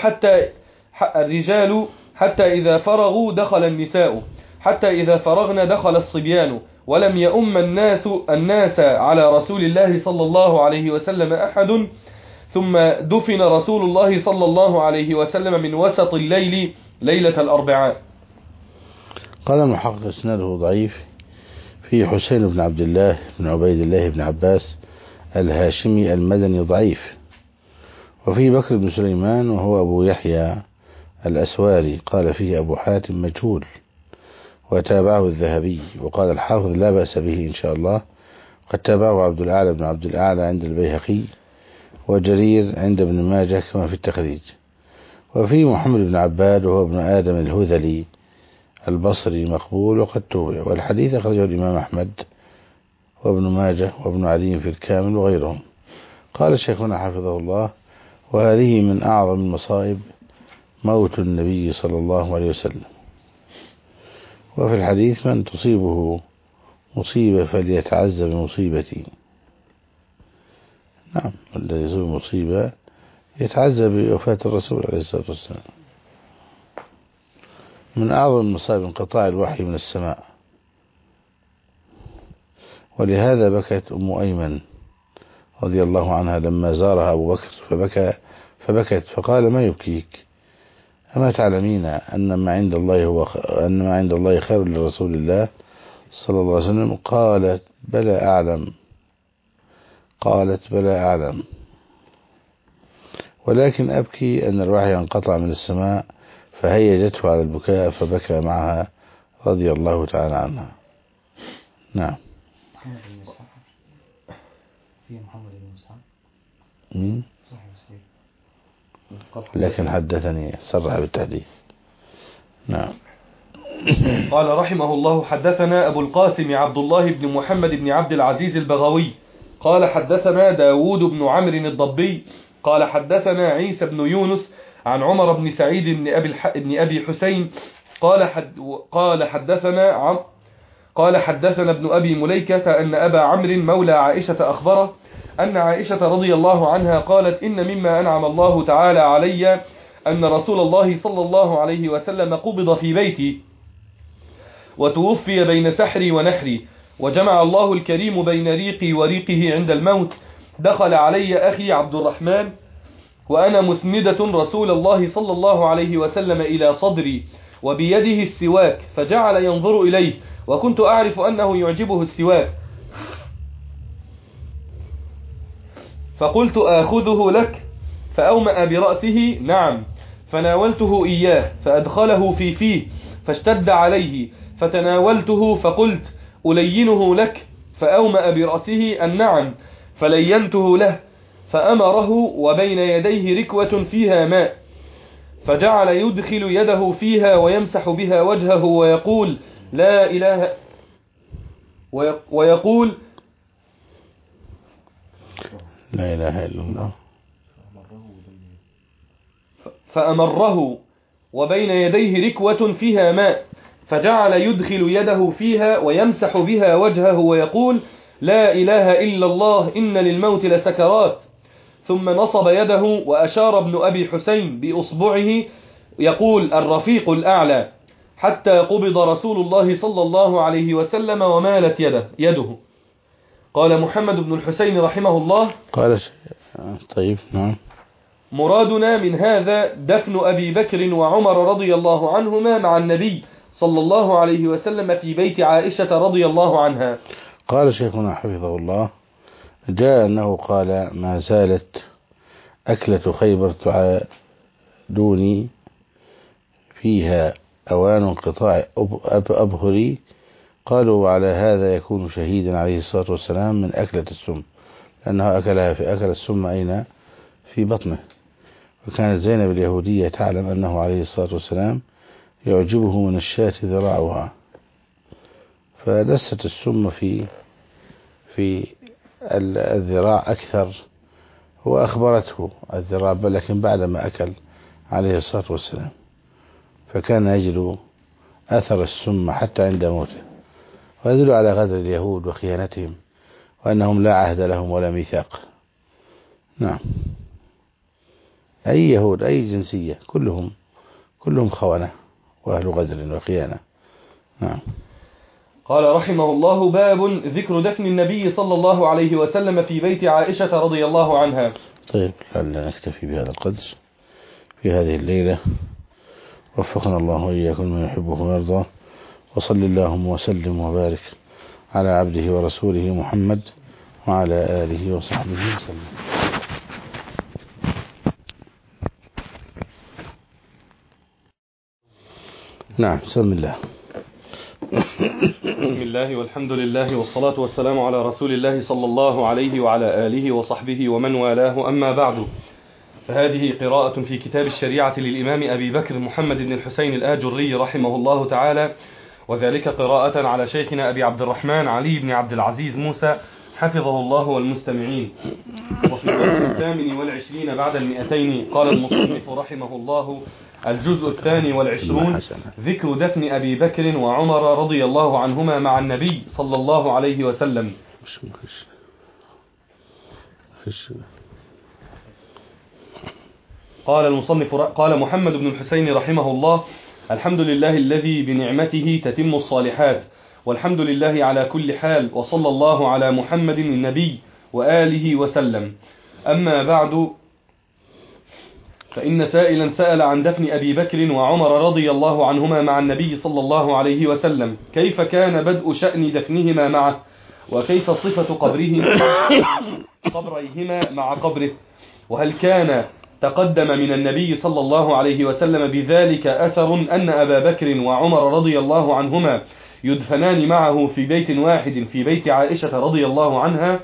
حتى إذا فرغوا دخل النساء، حتى إذا فرغنا دخل الصبيان، ولم يؤم الناس على رسول الله صلى الله عليه وسلم أحد. ثم دفن رسول الله صلى الله عليه وسلم من وسط الليل ليلة الأربعاء. قال المحقق اسناده ضعيف، في حسين بن عبد الله بن عبيد الله بن عباس الهاشمي المدني ضعيف، وفي بكر بن سليمان وهو أبو يحيى الأسواري، قال فيه أبو حاتم مجهول، وتابعه الذهبي، وقال الحافظ لا بأس به إن شاء الله، قد تابعه عبد الأعلى بن عبد الأعلى عند البيهقي، وجرير عند ابن ماجه كما في التخريج. وفي محمد بن عباد وهو ابن آدم الهذلي البصري مقبول وقد توبع، والحديث أخرجه الإمام أحمد وابن ماجه وابن علي في الكامل وغيرهم. قال شيخنا حفظه الله وهذه من أعظم المصائب موت النبي صلى الله عليه وسلم. وفي الحديث من تصيبه مصيبة فليتعزى بمصيبتي. نعم، الذي يصيب مصيبة يتعزى بوفاة الرسول عليه الصلاة والسلام. من أعظم مصائب انقطاع الوحي من السماء، ولهذا بكت أم أيمن رضي الله عنها لما زارها أبو بكر فبكت فقال: ما يبكيك؟ أما تعلمين أن ما عند الله خير لرسول الله صلى الله عليه وسلم؟ قالت: بلى أعلم، ولكن أبكي أن الوحي انقطع من السماء فهيجته على البكاء فبكى معها رضي الله تعالى عنها. نعم. محمد بن إسحاق في محمد بن إسحاق صحيح السير، لكن حدثني صرح بالتحديث. نعم. قال رحمه الله: حدثنا أبو القاسم عبد الله بن محمد بن عبد العزيز البغوي قال حدثنا داود بن عمرو الضبي قال حدثنا عيسى بن يونس عن عمر بن سعيد بن أبي حسين قال حدثنا ابن أبي مليكة أن أبا عمرو مولى عائشة أخبره أن عائشة رضي الله عنها قالت: إن مما أنعم الله تعالى علي أن رسول الله صلى الله عليه وسلم قبض في بيتي وتوفي بين سحري ونحري، وجمع الله الكريم بين ريقي وريقه عند الموت. دخل علي أخي عبد الرحمن وأنا مسندة رسول الله صلى الله عليه وسلم إلى صدري وبيده السواك، فجعل ينظر إليه وكنت أعرف أنه يعجبه السواك، فقلت: آخذه لك؟ فأومأ برأسه: نعم. فناولته إياه فأدخله في فيه فاشتد عليه، فتناولته فقلت: ألينه لك؟ فأومأ برأسه: النعم. فلينته له، فأمره وبين يديه ركوة فيها ماء، فجعل يدخل يده فيها ويمسح بها وجهه ويقول: لا إله لا إله إلا الله. فأمره وبين يديه ركوة فيها ماء، فجعل يدخل يده فيها ويمسح بها وجهه ويقول: لا إله إلا الله، إن للموت لسكرات. ثم نصب يده وأشار ابن أبي حسين بأصبعه يقول: الرفيق الأعلى، حتى قبض رسول الله صلى الله عليه وسلم ومالت يده. قال محمد بن الحسين رحمه الله: قال طيب. نعم. مرادنا من هذا دفن أبي بكر وعمر رضي الله عنهما مع النبي صلى الله عليه وسلم في بيت عائشة رضي الله عنها. قال شيخنا حفظه الله: جاء أنه قال: ما زالت أكلة خيبر تعادوني فيها أوان انقطاع أبهري. قالوا: وعلى هذا يكون شهيدا عليه الصلاة والسلام من أكلة السم، لأنه أكل السم أين؟ في بطنه. وكانت زينب اليهودية تعلم أنه عليه الصلاة والسلام يعجبه من الشاة ذراعها، فدست السم في الذراع أكثر، وأخبرته الذراع، لكن بعدما أكل عليه الصلاة والسلام، فكان يجد أثر السم حتى عند موته، ويدل على غدر اليهود وخيانتهم، وأنهم لا عهد لهم ولا ميثاق. نعم. أي يهود أي جنسية كلهم خونة وأهل غدر وخيانة. نعم. قال رحمه الله: باب ذكر دفن النبي صلى الله عليه وسلم في بيت عائشة رضي الله عنها. طيب، لعلنا نكتفي بهذا القدر في هذه الليلة. وفقنا الله وإياكم من يحبه ويرضى، وصل اللهم وسلم وبارك على عبده ورسوله محمد وعلى آله وصحبه وسلم. نعم. بسم الله. بسم الله والحمد لله والصلاة والسلام على رسول الله صلى الله عليه وعلى آله وصحبه ومن والاه، أما بعد، فهذه قراءة في كتاب الشريعة للإمام أبي بكر محمد بن الحسين الآجري رحمه الله تعالى، وذلك قراءة على شيخنا أبي عبد الرحمن علي بن عبد العزيز موسى حفظه الله والمستمعين. وفي الدرس 28 بعد 200 قال المصنف رحمه الله: الجزء 22 ذكر دفن أبي بكر وعمر رضي الله عنهما مع النبي صلى الله عليه وسلم. قال المصنف قال محمد بن الحسين رحمه الله: الحمد لله الذي بنعمته تتم الصالحات، والحمد لله على كل حال، وصلى الله على محمد النبي وآله وسلم. أما بعد، فإن سائلا سأل عن دفن أبي بكر وعمر رضي الله عنهما مع النبي صلى الله عليه وسلم، كيف كان بدء شأن دفنهما معه، وكيف صفة قبريهما مع قبره، وهل كان تقدم من النبي صلى الله عليه وسلم بذلك أثر أن أبا بكر وعمر رضي الله عنهما يدفنان معه في بيت واحد في بيت عائشة رضي الله عنها.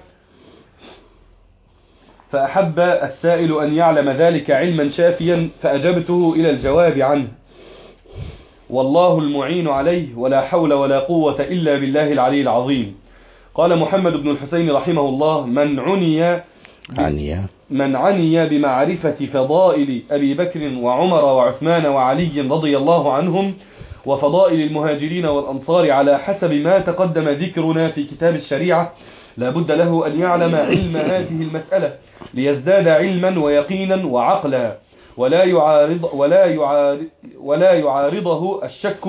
فأحب السائل أن يعلم ذلك علما شافيا، فأجبته إلى الجواب عنه، والله المعين عليه، ولا حول ولا قوة إلا بالله العلي العظيم. قال محمد بن الحسين رحمه الله: من عني بمعرفة فضائل أبي بكر وعمر وعثمان وعلي رضي الله عنهم وفضائل المهاجرين والأنصار على حسب ما تقدم ذكرنا في كتاب الشريعة، لا بد له أن يعلم علم هذه المسألة ليزداد علما ويقينا وعقلا، ولا يعارضه الشك،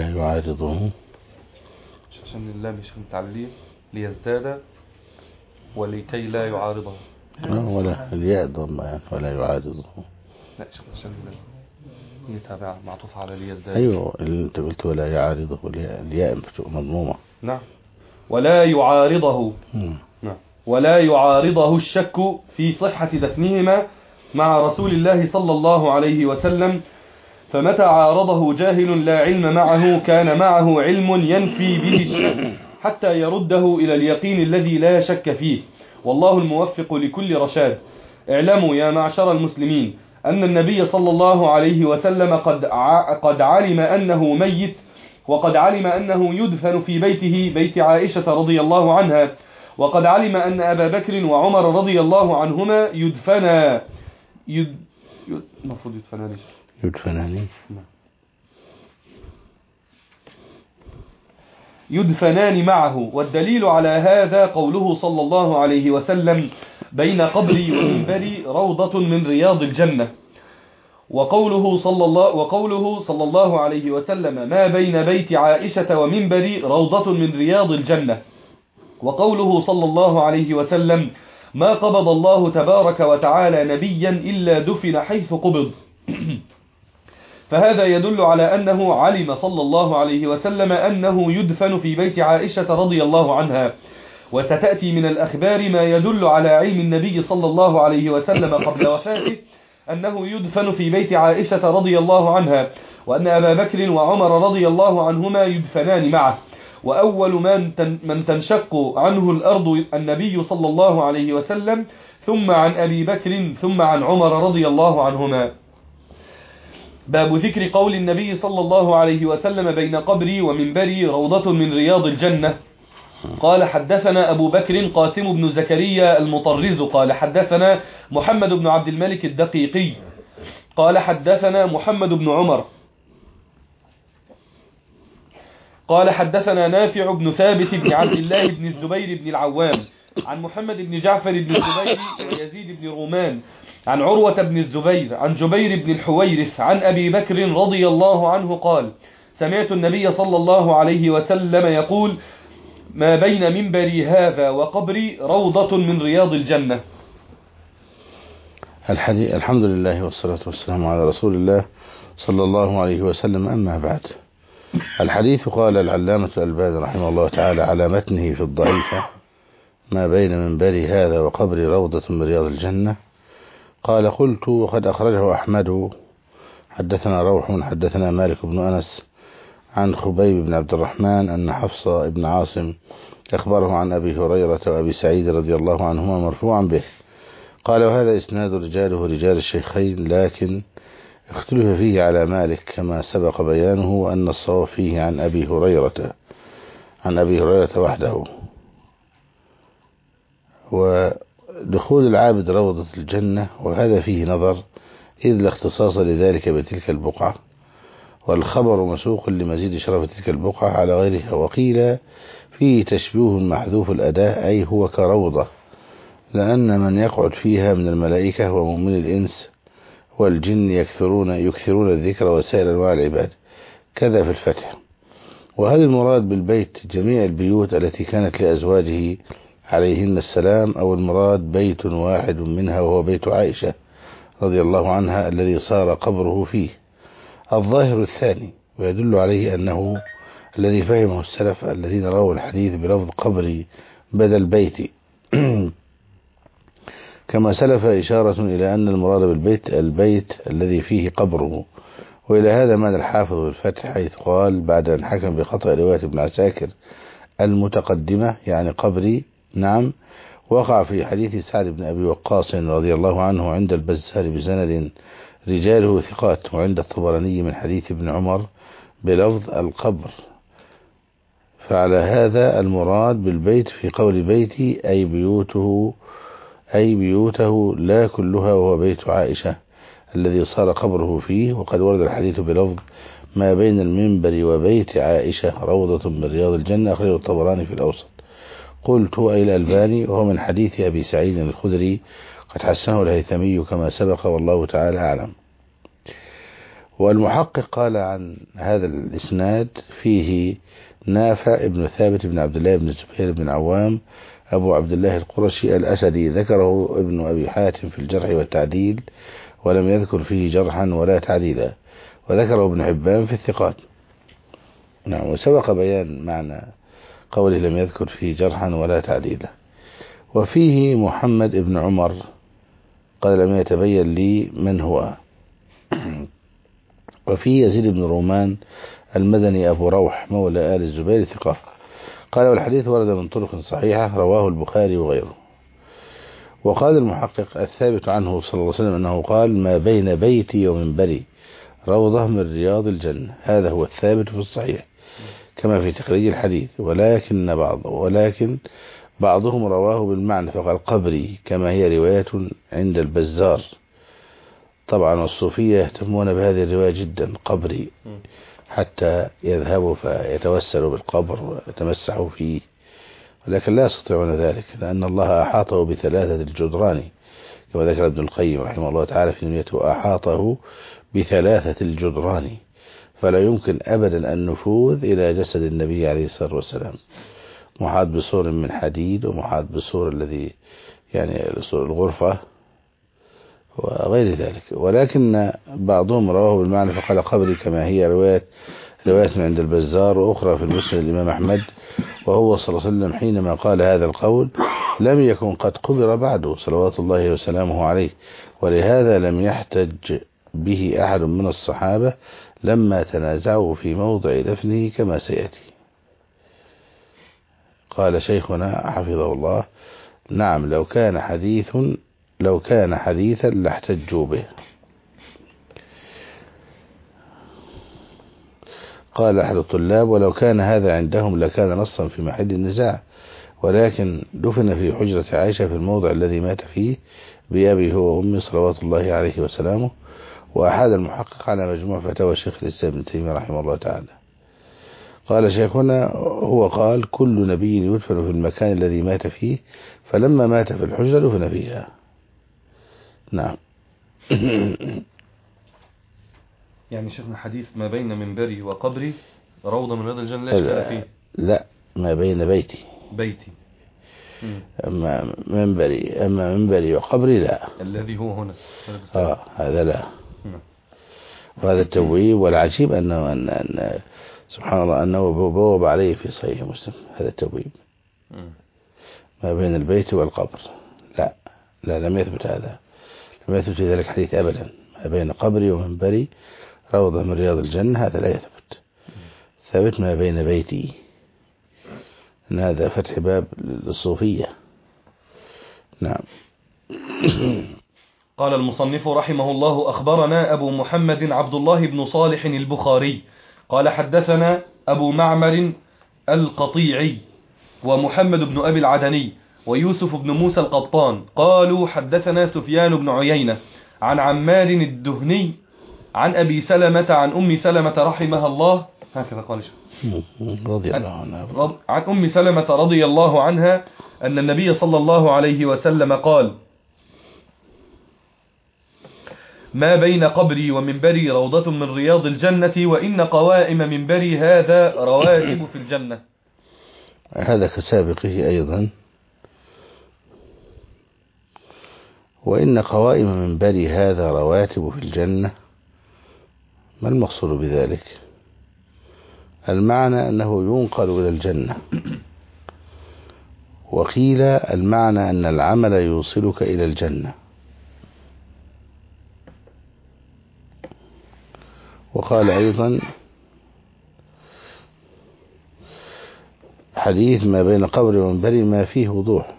عشان الله مش متعليه ليزداد ولكي لا يعارضه، ولا الياء ضم يعني ولا يعارضه، لا عشان يتابع معطوف على ليزداد. ايوه انت قلت ولا يعارضه، الياء مضمومه. نعم. ولا يعارضه نعم. ولا يعارضه الشك في صحة دفنهما مع رسول الله صلى الله عليه وسلم، فمتى عارضه جاهل لا علم معه كان معه علم ينفي به الشك حتى يرده إلى اليقين الذي لا شك فيه، والله الموفق لكل رشاد. اعلموا يا معشر المسلمين أن النبي صلى الله عليه وسلم قد علم أنه ميت، وقد علم أنه يدفن في بيته بيت عائشة رضي الله عنها، وقد علم أن أبا بكر وعمر رضي الله عنهما يدفنان معه. والدليل على هذا قوله صلى الله عليه وسلم: بين قبري ومنبري روضة من رياض الجنة، وقوله صلى الله عليه وسلم: ما بين بيت عائشة ومنبري روضة من رياض الجنة، وقوله صلى الله عليه وسلم: ما قبض الله تبارك وتعالى نبيا إلا دفن حيث قبض. فهذا يدل على أنه علم صلى الله عليه وسلم أنه يدفن في بيت عائشة رضي الله عنها، وستأتي من الأخبار ما يدل على علم النبي صلى الله عليه وسلم قبل وفاته أنه يدفن في بيت عائشة رضي الله عنها، وأن أبا بكر وعمر رضي الله عنهما يدفنان معه. وأول من تنشق عنه الأرض النبي صلى الله عليه وسلم، ثم عن أبي بكر، ثم عن عمر رضي الله عنهما. باب ذكر قول النبي صلى الله عليه وسلم: بين قبري ومنبري روضة من رياض الجنة. قال حدثنا أبو بكر قاسم بن زكريا المطرز قال حدثنا محمد بن عبد الملك الدقيقي قال حدثنا محمد بن عمر قال حدثنا نافع بن ثابت بن عبد الله بن الزبير بن العوام عن محمد بن جعفر بن الزبير ويزيد بن رومان عن عروة بن الزبير عن جبير بن الحويرث عن أبي بكر رضي الله عنه قال: سمعت النبي صلى الله عليه وسلم يقول: ما بين منبري هذا وقبري روضة من رياض الجنة. الحمد لله والصلاة والسلام على رسول الله صلى الله عليه وسلم. أما بعد، الحديث قال العلامة الألباني رحمه الله تعالى على متنه في الضعيفة: ما بين منبري هذا وقبري روضة من رياض الجنة. قال: قلت: وقد أخرجه أحمد. حدثنا روح حدثنا مالك بن أنس عن خبيب بن عبد الرحمن أن حفصة بن عاصم أخبره عن أبي هريرة وأبي سعيد رضي الله عنهما مرفوعا به. قال: وهذا إسناد رجاله رجال الشيخين، لكن اختلف فيه على مالك كما سبق بيانه، وأن الصواب فيه عن أبي هريرة وحده. ودخول العابد روضة الجنة، وهذا فيه نظر، إذ لا اختصاص لذلك بتلك البقعة، والخبر مسوق لمزيد شرف تلك البقعة على غيرها. وقيل فيه تشبيه محذوف الأداة، أي هو كروضة، لأن من يقعد فيها من الملائكة ومؤمن الإنس والجن يكثرون الذكر وسائر أنواع العباد، كذا في الفتح. وهل المراد بالبيت جميع البيوت التي كانت لأزواجه عليهن السلام، أو المراد بيت واحد منها وهو بيت عائشة رضي الله عنها الذي صار قبره فيه؟ الظاهر الثاني، ويدل عليه أنه الذي فهمه السلف الذين رووا الحديث بلفظ قبري بدل بيتي كما سلف، إشارة إلى أن المراد بالبيت البيت الذي فيه قبره. وإلى هذا معنى الحافظ بالفتح، حيث قال بعد أن حكم بخطأ رواية ابن عساكر المتقدمة يعني قبري، نعم، وقع في حديث سعد بن أبي وقاص رضي الله عنه عند البزار بسند رجاله ثقات، وعند الطبراني من حديث ابن عمر بلفظ القبر. فعلى هذا المراد بالبيت في قول بيتي أي بيوته لا كلها، وهو بيت عائشة الذي صار قبره فيه. وقد ورد الحديث بلفظ ما بين المنبر وبيت عائشة روضة من رياض الجنة، أخرجه الطبراني في الأوسط. قلت أي الألباني، وهو من حديث أبي سعيد الخدري، قد حسنه الهيثمي كما سبق، والله تعالى أعلم. والمحقق قال عن هذا الإسناد فيه نافع ابن ثابت بن عبد الله بن الزبير بن عوام أبو عبد الله القرشي الأسدي، ذكره ابن أبي حاتم في الجرح والتعديل، ولم يذكر فيه جرحا ولا تعديلا، وذكره ابن حبان في الثقات. نعم، وسبق بيان معنى قوله لم يذكر فيه جرحا ولا تعديلا. وفيه محمد ابن عمر قال لم يتبين لي من هو. وفيه يزيد بن رومان المدني أبو روح مولى آل الزبير ثقة، قال والحديث ورد من طرق صحيحة رواه البخاري وغيره. وقال المحقق الثابت عنه صلى الله عليه وسلم أنه قال ما بين بيتي ومنبري روضة من رياض الجنة، هذا هو الثابت في الصحيح كما في تخريج الحديث. ولكن بعضهم رواه بالمعنى فقال قبري، كما هي رواية عند البزار. طبعا الصوفية يهتمون بهذه الرواية جدا، قبري، حتى يذهبوا فيتوسلوا بالقبر ويتمسحوا فيه، ولكن لا يستطيعون ذلك لأن الله أحاطه بثلاثة الجدران، كما ذكر ابن القيم رحمه الله تعالى في نونيته، أحاطه بثلاثة الجدران، فلا يمكن أبدا النفوذ إلى جسد النبي عليه الصلاة والسلام، محاط بسور من حديد، ومحاط بسور الذي يعني سور الغرفة وغير ذلك. ولكن بعضهم رواه بالمعنى فقال قبري، كما هي رواية عند البزار، وأخرى في المسند الإمام أحمد. وهو صلى الله عليه وسلم حينما قال هذا القول لم يكن قد قبر بعده صلوات الله وسلامه عليه، ولهذا لم يحتج به أحد من الصحابة لما تنازعوا في موضع دفنه كما سيأتي. قال شيخنا حفظه الله نعم لو كان حديثا لاحتجوا به. قال أحد الطلاب ولو كان هذا عندهم لكان نصا في محل النزاع، ولكن دفن في حجرة عائشة في الموضع الذي مات فيه بأبي هو وأمي صلوات الله عليه وسلامه. وأحد المحقق على مجموع فتاوى الشيخ الإسلام ابن تيمية رحمه الله تعالى. قال شيخنا هو قال كل نبي يدفن في المكان الذي مات فيه، فلما مات في الحجرة دفن فيها. نعم. يعني شيخنا حديث ما بين منبري وقبري روضة من رياض الجنة لا إشكال فيه. لا، ما بين بيتي أما منبري وقبري لا، الذي هو هنا هذا لا. وهذا التبويب، والعجيب أن سبحان الله أنه بوب عليه في صحيح مسلم هذا التبويب ما بين البيت والقبر. لا لم يثبت هذا، لم يثبت ذلك حديث أبدا. ما بين قبري ومنبري روضة من رياض الجنة هذا لا يثبت. ثابت ما بين بيتي، إن هذا فتح باب للصوفية. نعم. قال المصنف رحمه الله أخبرنا أبو محمد عبد الله بن صالح البخاري قال حدثنا أبو معمر القطيعي ومحمد بن أبي العدني ويوسف بن موسى القطان قالوا حدثنا سفيان بن عيينة عن عمار الدهني عن أبي سلمة عن أم سلمة رحمها الله، هكذا قال رضي الله عنها، عن أم سلمة رضي الله عنها أن النبي صلى الله عليه وسلم قال: ما بين قبري ومنبري روضة من رياض الجنة، وإن قوائم منبري هذا رواتب في الجنة. هذا كسابقه أيضا. وإن قوائم منبري هذا رواتب في الجنة، ما المقصود بذلك؟ المعنى أنه ينقل إلى الجنة، وقيل المعنى أن العمل يوصلك إلى الجنة. وقال أيضا حديث ما بين قبر ومنبري ما فيه وضوح،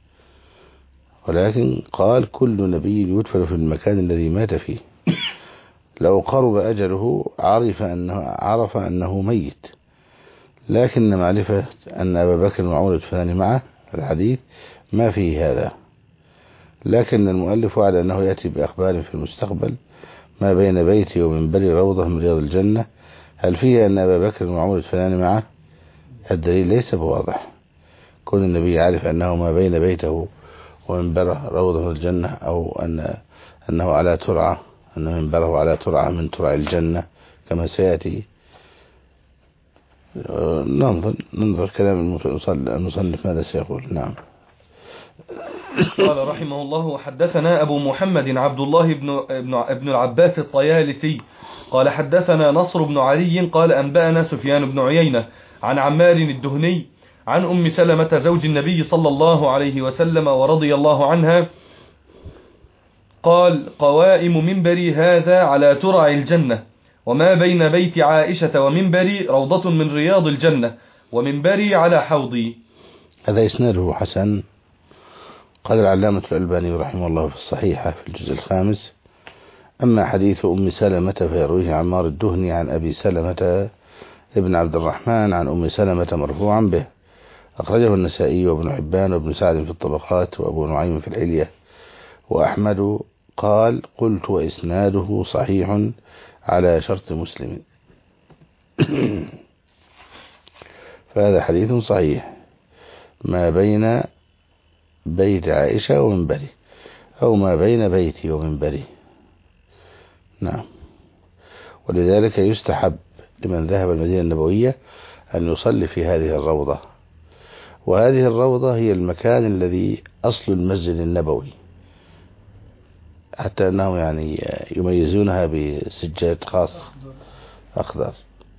ولكن قال كل نبي يدفن في المكان الذي مات فيه، لو قرب أجله عرف أنه ميت، لكن معرفة أن أبا بكر وعمر يدفنان معه الحديث ما فيه هذا، لكن المؤلف وعد أنه يأتي بأخبار في المستقبل ما بين بيتي ومنبري روضة من رياض الجنة. هل فيه أن أبا بكر وعمر يدفنان معه؟ الدليل ليس بواضح. كل النبي يعرف أنه ما بين بيته ومنبره روضة من الجنة، أو أنه على ترعة، أن منبره على ترعة من ترع الجنة كما سيأتي. ننظر كلام المصنف ماذا سيقول. نعم. قال رحمه الله: وحدثنا أبو محمد عبد الله بن العباس الطيالسي قال حدثنا نصر بن علي قال أنبأنا سفيان بن عيينة عن عمار الدهني عن أم سلمة زوج النبي صلى الله عليه وسلم ورضي الله عنها قال: قوائم منبري هذا على ترع الجنة، وما بين بيت عائشة ومنبري روضة من رياض الجنة، ومنبري على حوضي. هذا إسناده حسن. قال العلامة الألباني رحمه الله في الصحيحة في الجزء 5: أما حديث أم سلمة فيرويه عمار الدهني عن أبي سلمة ابن عبد الرحمن عن أم سلمة مرفوعا به، أخرجه النسائي وابن حبان وابن سعد في الطبقات وأبو نعيم في الحلية وأحمد. قال: قلت وإسناده صحيح على شرط مسلم. فهذا حديث صحيح ما بين بيت عائشة ومنبري، أو ما بين بيتي ومنبري. نعم. ولذلك يستحب لمن ذهب المدينة النبوية أن يصلي في هذه الروضة، وهذه الروضة هي المكان الذي أصل المسجد النبوي، حتى أنهم يعني يميزونها بسجاد خاص أخضر،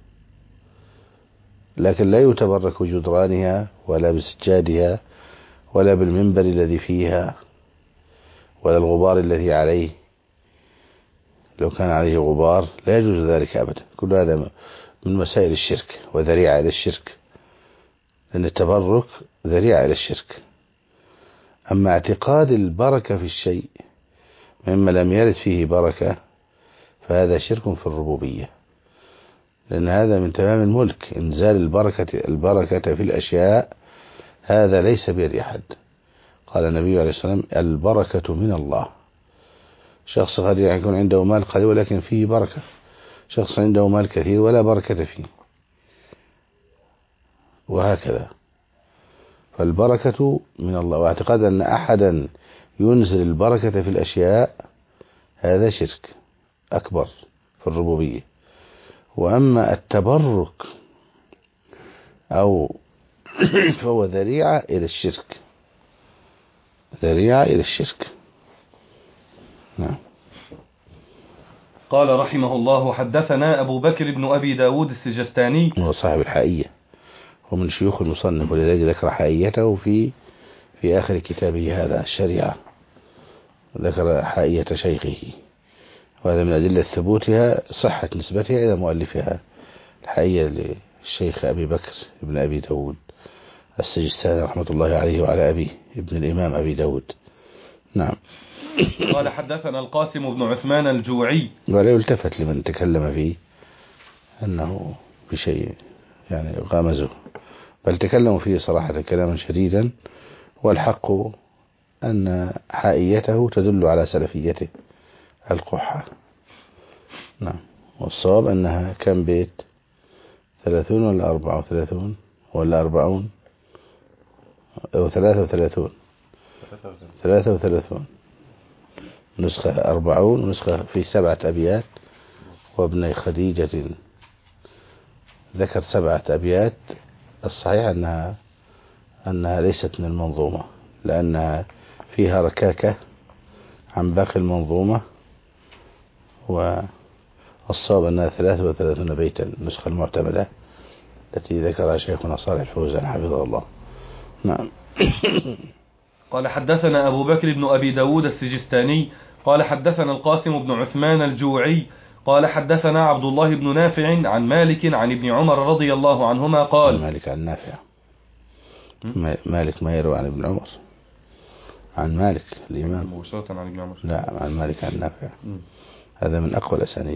لكن لا يتبرك جدرانها ولا بسجادها ولا بالمنبر الذي فيها ولا الغبار الذي عليه. لو كان عليه غبار لا يجوز ذلك أبدا. كل هذا من مسائل الشرك وذريعة إلى الشرك، لأن التبرك ذريعة إلى الشرك. أما اعتقاد البركة في الشيء مما لم يرد فيه بركة فهذا شرك في الربوبية، لأن هذا من تمام الملك، إنزال البركة في الأشياء، هذا ليس بيد أحد. قال النبي عليه الصلاة والسلام: البركة من الله. شخص قد يكون عنده مال قليل ولكن فيه بركة، شخص عنده مال كثير ولا بركة فيه، وهكذا. فالبركة من الله، واعتقاد أن أحدا ينزل البركة في الأشياء هذا شرك أكبر في الربوبية. وأما التبرك فهو ذريعة إلى الشرك، ذريعة إلى الشرك. نعم. قال رحمه الله: حدثنا أبو بكر بن أبي داود السجستاني، هو صاحب الحائية ومن شيوخ المصنف، ولذلك ذكر حائيته في آخر كتابه هذا الشريعة، ذكر حائية شيخه، وهذا من أدلة ثبوتها صحة نسبتها إلى مؤلفها، الحائية للشيخ أبي بكر بن أبي داود السجستاني رحمة الله عليه وعلى أبيه ابن الإمام أبي داود. نعم. قال حدثنا القاسم بن عثمان الجوعي، ولا يلتفت لمن تكلم فيه أنه بشيء يعني غامزه، بل تكلموا فيه صراحة كلاما شديدا، والحق أن حائيته تدل على سلفيته القحة. نعم. والصواب أنها كم بيت؟ 30 ولا 34 ولا 40 أو 33؟ 33 نسخة 40 ونسخة في 7 أبيات. وابن خديجة ذكر 7 أبيات. الصحيح أنها ليست من المنظومة لأنها فيها ركاكة عن باقي المنظومة. والصواب أنها 33 بيتا النسخة المعتمدة التي ذكرها شيخنا صالح الفوزان حفظه الله. نعم. قال حدثنا أبو بكر بن أبي داود السجستاني قال حدثنا القاسم بن عثمان الجوعي قال حدثنا عبد الله بن نافع عن مالك عن ابن عمر رضي الله عنهما قال مالك عن نافع. مالك ما يروي عن ابن عمر، عن مالك الإمام مباشرة عن ابن عمر. لا، عن مالك عن نافع. هذا من أقوى الأسانيد.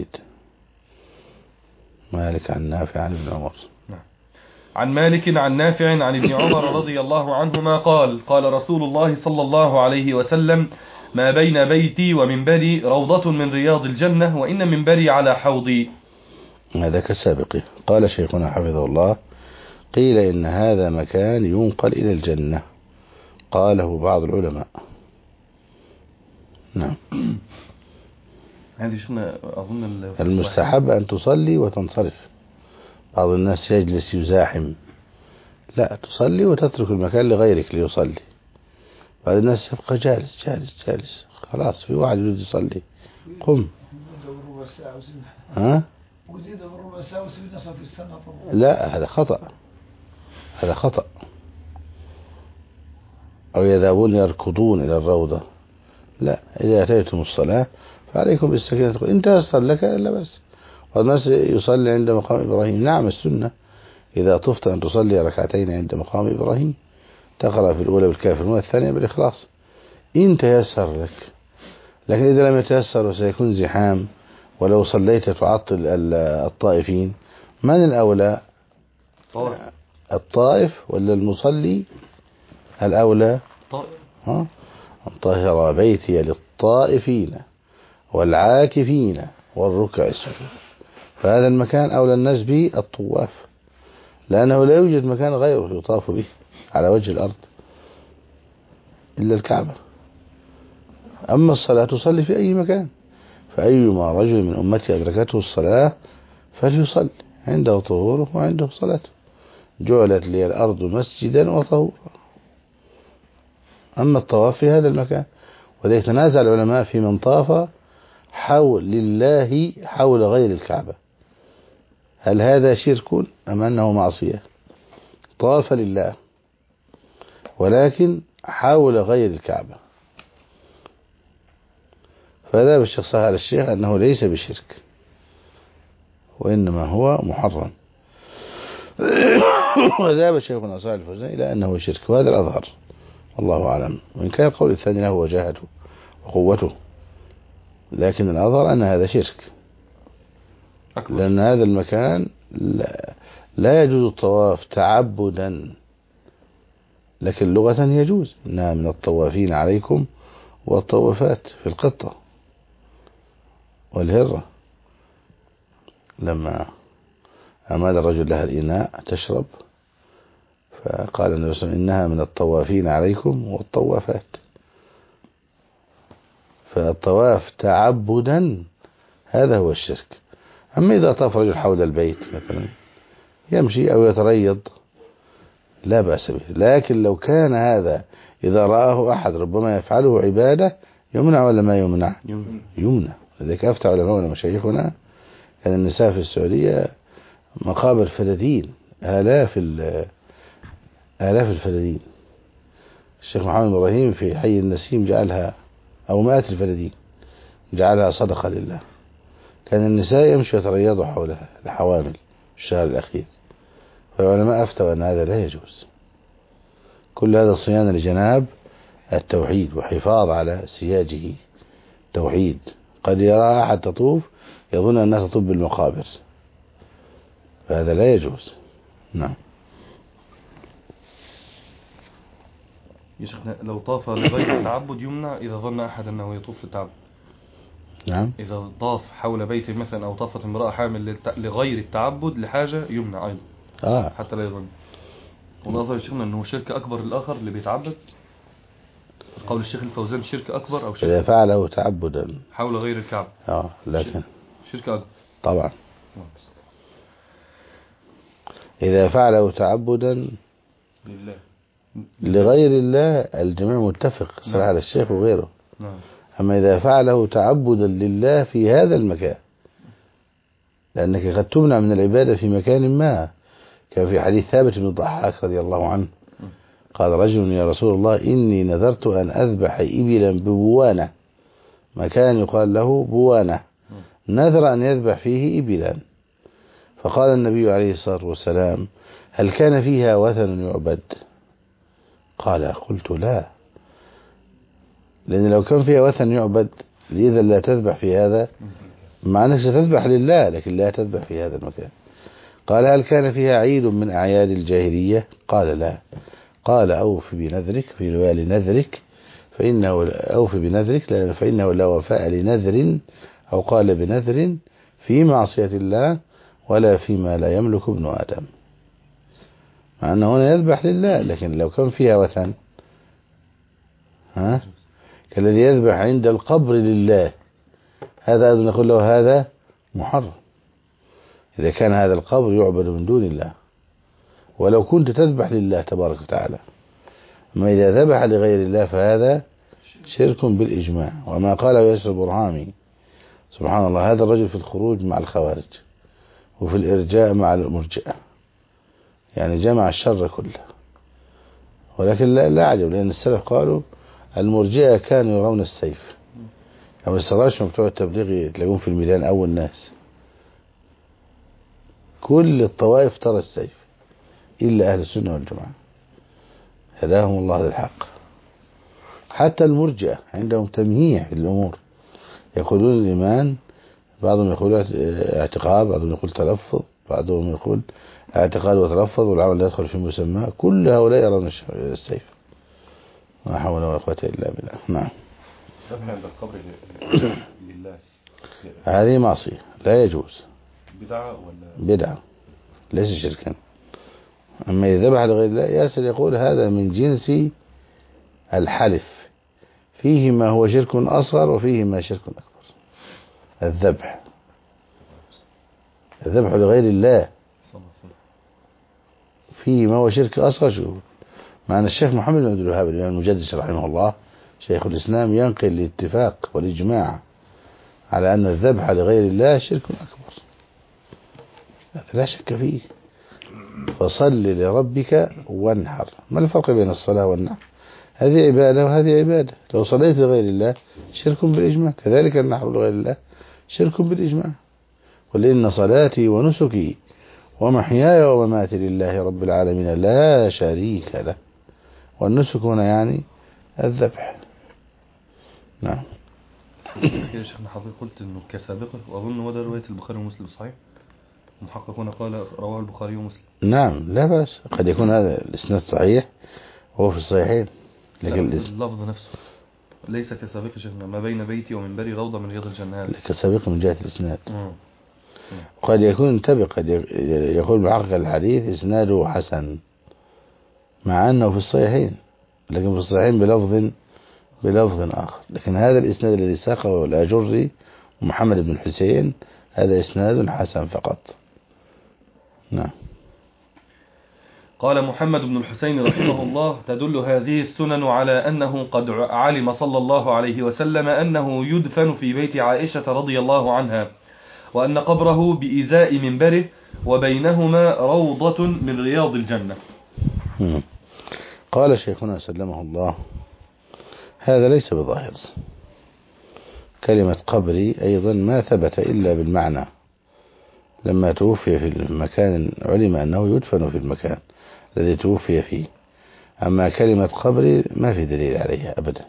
مالك عن نافع عن ابن عمر. عن مالك عن نافع عن ابن عمر رضي الله عنهما قال قال رسول الله صلى الله عليه وسلم: ما بين بيتي ومنبري روضة من رياض الجنة، وإن منبري على حوضي. هذا كالسابق. قال شيخنا حفظه الله: قيل إن هذا مكان ينقل إلى الجنة، قاله بعض العلماء. نعم. هذه شفنا أظن المستحب أن تصلي وتنصرف. بعض الناس يجلس يزاحم، لا، تصلي وتترك المكان لغيرك ليصلي. بعض الناس يبقى جالس جالس جالس، خلاص في واحد يريد يصلي، قم. ها؟ لا، هذا خطأ، هذا خطأ. أو يذهبون يركضون إلى الروضة. لا، إذا أتيتم الصلاة فعليكم بالسكينة. تقول إن تيسر لك إلا بس. والناس يصلي عند مقام إبراهيم. نعم، السنة إذا طفت أن تصلي ركعتين عند مقام إبراهيم، تقرأ في الأولى بالكافرون والثانية بالإخلاص إن تيسر لك. لكن إذا لم يتيسر وسيكون زحام، ولو صليت تعطل الطائفين، من الأولى؟ الطائف ولا المصلي؟ الأولى أن طهر بيتي للطائفين والعاكفين والركع السجود. فهذا المكان أولى الناس به الطواف، لأنه لا يوجد مكان غيره يطاف به على وجه الأرض إلا الكعبة. أما الصلاة تصلي في أي مكان، فأيما رجل من أمتي أدركته الصلاة فليصلي عنده طهوره وعنده صلاته. جعلت لي الأرض مسجدا وطهورا. أما الطواف في هذا المكان، وذلك تنازع العلماء في من طاف حول لله حول غير الكعبة، هل هذا شرك أم أنه معصية؟ طاف لله ولكن حول غير الكعبة، فذهب الشيخ صالح على الشيخ أنه ليس بشرك، وإنما هو محرم. وذهب الشيخ صالح الفوزان إلى أنه شرك، وهذا الأظهر والله أعلم، وإن كان القول الثاني له وجاهته وقوته، لكن الأظهر أن هذا شرك أكبر. لأن هذا المكان لا يجوز الطواف تعبدا، لكن لغة يجوز. إنها من الطوافين عليكم والطوافات في القطة والهرة. لما أمال الرجل لها الإناء تشرب، فقال النبي صلى الله عليه وسلم: إنها من الطوافين عليكم والطوافات. فالطواف تعبدا هذا هو الشرك. أما إذا طاف رجل حول البيت مثلا يمشي أو يتريض لا بأس به، لكن لو كان هذا إذا رآه أحد ربما يفعله عبادة يمنع ولا ما يمنع؟ يمنع. لذلك أفتى علماؤنا مشايخنا كان النساء في السعودية مقابر فدادين، آلاف الفدادين. الشيخ محمد إبراهيم في حي النسيم جعلها، أو مئات الفدادين جعلها صدقة لله. كان النساء يمشي يتريضوا حولها الحوامل الشهر الأخير، فالعلماء أفتوا أن هذا لا يجوز. كل هذا صيانة لجناب التوحيد وحفاظ على سياجه توحيد. قد يرى أحد تطوف يظن أنها تطوف بالمقابر، فهذا لا يجوز. نعم. يا شيخنا لو طاف لغير التعبد يمنع إذا ظن أحد أنه يطوف للتعبد. نعم. إذا طاف حول بيت مثلا أو طافت امرأة حامل لغير التعبد لحاجة يمنع أيضا حتى لا يظن. ونظر الشيخنا أنه شرك أكبر الآخر اللي بيتعبد، قول الشيخ الفوزان شرك أكبر أو شرك إذا فعله تعبدا حول غير الكعبة لكن شرك أكبر طبعا إذا فعله تعبدا لله لغير الله الجميع متفق صراحة على الشيخ وغيره. أما إذا فعله تعبدا لله في هذا المكان، لأنك قد تمنع من العبادة في مكان ما، كان في حديث ثابت بن الضحاك رضي الله عنه قال رجل يا رسول الله إني نذرت أن أذبح إبلا ببوانة، مكان يقال له بوانة، نذر أن يذبح فيه إبلا، فقال النبي عليه الصلاة والسلام هل كان فيها وثن يعبد؟ قال قلت لا، لأن لو كان فيها وثن يعبد إذا لا تذبح في هذا، مع أنك ستذبح لله لكن لا تذبح في هذا المكان. قال هل كان فيها عيد من أعياد الجاهلية؟ قال لا. قال أوف بنذرك، في رواية لنذرك، فإنه أوف بنذرك فإنه لا وفاء لنذر، أو قال بنذر في معصية الله ولا فيما لا يملك ابن آدم، مع أنه هنا يذبح لله، لكن لو كان فيها وثن كالذي يذبح عند القبر لله، هذا أيضا نقول له هذا محرم إذا كان هذا القبر يعبد من دون الله، ولو كنت تذبح لله تبارك وتعالى. أما إذا ذبح لغير الله فهذا شرك بالإجماع. وما قاله ياسر البرهامي سبحان الله، هذا الرجل في الخروج مع الخوارج وفي الإرجاء مع المرجئة، يعني جمع الشر كله. ولكن لا عجب، لأن السلف قالوا المرجئة كانوا يرون السيف، أو السراج بتوع التبليغ تلاقون في الميدان أول ناس، كل الطوائف ترى السيف إلا أهل السنة والجماعة هداهم الله للحق. حتى المرجئة عندهم تمييع في الأمور، يقولون الإيمان، بعضهم يقول اعتقاد، بعضهم يقول تلفظ، بعضهم يقول اعتقاد وتلفظ والعمل لا يدخل في مسمى، كل هؤلاء يرون السيف. لا حول ولا قوة إلا بالله. نعم. عند القبر لله هذه معصية لا يجوز، بدعة ولا بدعة ليس شركا. أما إذا ذبح لغير الله ياسر يقول هذا من جنس الحلف، فيه ما هو شرك أصغر وفيه ما شرك أكبر. الذبح لغير الله فيه ما هو شرك أصغر. شوف معنى الشيخ محمد بن عبد الوهاب الإمام المجدد رحمه الله شيخ الإسلام ينقل الاتفاق والإجماع على أن الذبح لغير الله شرك أكبر، لا شك فيه. فصل لربك وانحر. ما الفرق بين الصلاة والنحر؟ هذه عبادة وهذه عبادة. لو صليت لغير الله شرك بالإجماع، كذلك النحر لغير الله شرك بالإجماع. قل إن صلاتي ونسكي ومحياي ومماتي لله رب العالمين لا شريك له. والنسك هنا يعني الذبح. نعم. يا شيخنا حضرتك قلت انه كسابقه، واظن هو ده روايه البخاري ومسلم صحيح؟ المحققون قال رواه البخاري ومسلم. نعم لا بأس، قد يكون هذا الاسناد صحيح وهو في الصحيحين، لكن اللفظ نفسه ليس كسابقه شيخنا ما بين بيتي ومنبري روضه من رياض الجنة، كسابقه من جهة الاسناد. قد يكون انتبه، قد يقول محقق الحديث اسناده حسن مع أنه في الصحيحين، لكن في الصحيحين بلفظ آخر. لكن هذا الإسناد الذي ساقه الآجري ومحمد بن الحسين هذا إسناد حسن فقط. نعم. قال محمد بن الحسين رحمه الله تدل هذه السنن على أنه قد علم صلى الله عليه وسلم أنه يدفن في بيت عائشة رضي الله عنها، وأن قبره بإزاء منبره وبينهما روضة من رياض الجنة. قال شيخنا سلمه الله هذا ليس بظاهر. كلمة قبري أيضا ما ثبت إلا بالمعنى، لما توفي في المكان علم أنه يدفن في المكان الذي توفي فيه. أما كلمة قبري ما في دليل عليها أبدا.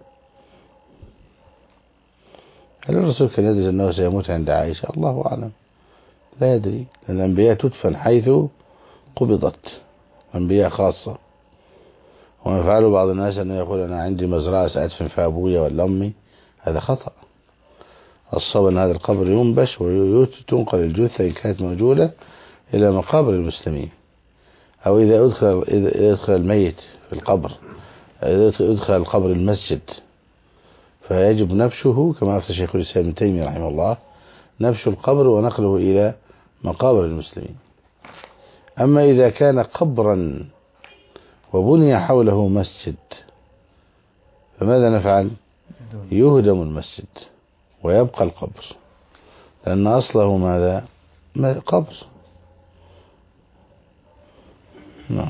هل الرسول كان يدري أنه سيموت عند عائشة؟ الله أعلم، لا يدري. الأنبياء تدفن حيث قبضت، أنبياء خاصة. وما يفعله بعض الناس أنه يقول أنا عندي مزرعة سأدفن فيها أبويا ولا أمي، هذا خطأ. الصواب أن هذا القبر ينبش وتنقل الجثة إن كانت موجودة إلى مقابر المسلمين، أو إذا أدخل الميت في القبر، إذا أدخل القبر المسجد فيجب نبشه كما أفتى شيخ الإسلام ابن تيمية رحمه الله، نبش القبر ونقله إلى مقابر المسلمين. أما إذا كان قبرا وبني حوله مسجد فماذا نفعل؟ يهدم المسجد ويبقى القبر، لأن أصله ماذا؟ قبر. نعم.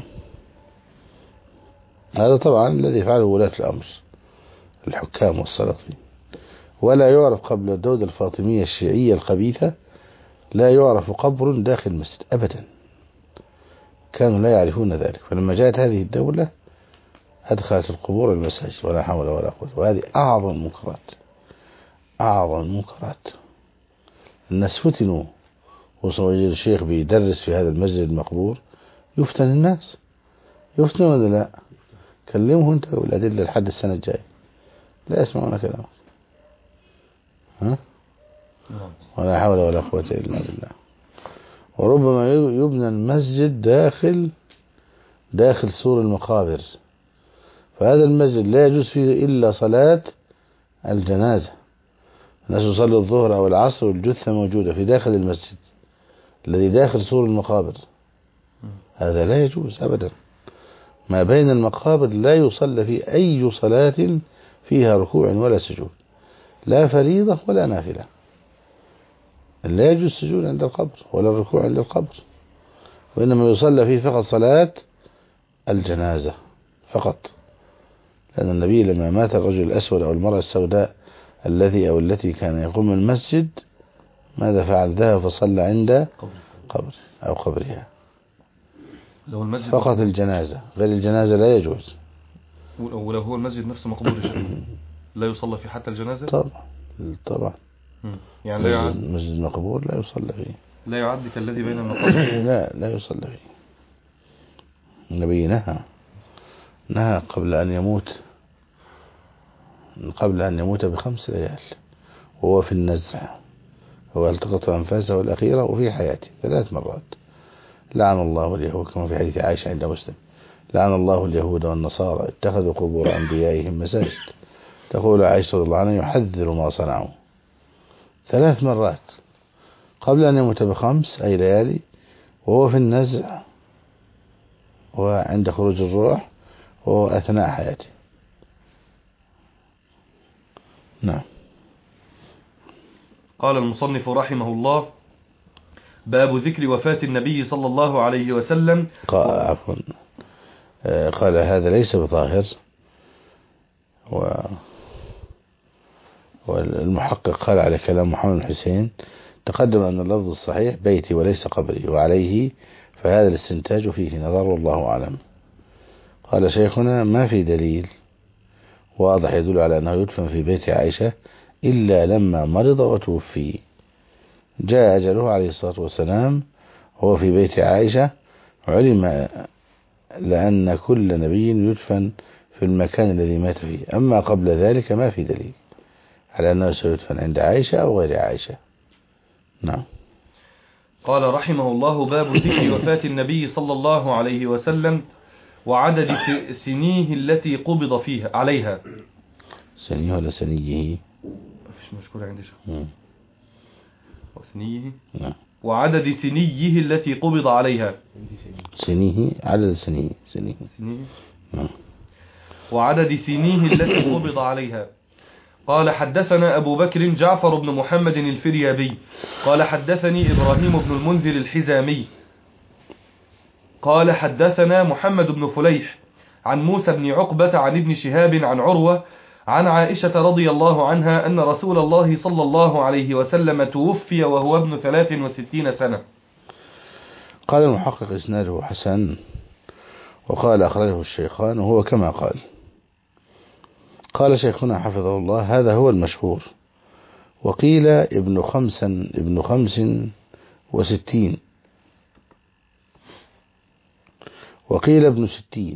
هذا طبعا الذي يفعله ولاة الأمر الحكام والسلاطين. ولا يعرف قبل الدولة الفاطمية الشيعية الخبيثة لا يعرف قبر داخل المسجد أبدا، كانوا لا يعرفون ذلك. فلما جاءت هذه الدولة أدخلت القبور المساجد ولا حول ولا قوة. وهذه أعظم المنكرات، أعظم المنكرات. الناس فتنوا، وصوجي الشيخ بيدرس في هذا المسجد المقبور يفتن الناس، يفتن ولا لا؟ كلمه أنت والأدلة لحد السنة الجاية لا يسمعون كلامك. ها؟ ولا حول ولا قوة إلا بالله. وربما يبنى المسجد داخل سور المقابر، فهذا المسجد لا يجوز فيه إلا صلاة الجنازة. الناس يصلي الظهر أو العصر والجثة موجودة في داخل المسجد الذي داخل سور المقابر، هذا لا يجوز أبدا. ما بين المقابر لا يصلى فيه أي صلاة فيها ركوع ولا سجود، لا فريضة ولا نافلة. لا يجوز السجود عند القبر ولا الركوع عند القبر، وإنما يصلى فيه فقط صلاة الجنازة فقط. لأن النبي لما مات الرجل الأسود أو المرأة السوداء الذي أو التي كان يقوم المسجد ماذا فعل؟ ذهب فصلى عند قبر أو قبرها فقط الجنازة، غير الجنازة لا يجوز. ولو هو المسجد نفسه مقبول لا يصلى فيه حتى الجنازة؟ طبعا يعني لا يعد مسجد مقبول لا يصلى فيه، لا يعد كالذي بين المقابر. لا يصلى فيه. النبي نهى قبل أن يموت ب5 ليال وهو في النزع، هو التقط أنفاسه الأخيرة وفي حياته 3 مرات. لعن الله اليهود كما في حديث عائشة عند مسلم، لعن الله اليهود والنصارى اتخذوا قبور أنبيائهم مساجد. تقول عائشة رضي الله عنها يحذر ما صنعوا 3 مرات قبل أن يموت ب5 أي ليالي، وهو في النزع وعند خروج الروح وهو أثناء حياته. نعم. قال المصنف رحمه الله: باب ذكر وفاة النبي صلى الله عليه وسلم. عفوا، قال هذا ليس بظاهر، والمحقق قال على كلام محمد الحسين تقدم أن اللفظ الصحيح بيتي وليس قبري، وعليه فهذا الاستنتاج فيه نظر والله أعلم. قال شيخنا: ما في دليل واضح يدل على أنه يدفن في بيت عائشة إلا لما مرض وتوفي، جاء أجله عليه الصلاة والسلام هو في بيت عائشة، علم لأن كل نبي يدفن في المكان الذي مات فيه. أما قبل ذلك ما في دليل على أنه سيدفن عند عائشة أو غير عائشة. نعم. قال رحمه الله: باب ذكر وفاة النبي صلى الله عليه وسلم وعدد سنيه التي قبض فيها عليها. سنيه ولا سنيه؟ مفيش مشكلة عندي شيء. وسنيه. نعم. وعدد سنيه التي قبض عليها. سنيه، عدد سنيه. نعم. وعدد سنيه التي قبض عليها. قال: حدثنا أبو بكر جعفر بن محمد الفريابي قال: حدثني إبراهيم بن المنذر الحزامي قال: حدثنا محمد بن فليح عن موسى بن عقبة عن ابن شهاب عن عروة عن عائشة رضي الله عنها أن رسول الله صلى الله عليه وسلم توفي وهو ابن 63 سنة. قال المحقق إسناده حسن، وقال أخرجه الشيخان وهو كما قال. قال شيخنا حفظه الله: هذا هو المشهور، وقيل ابن 65 وقيل ابن 60،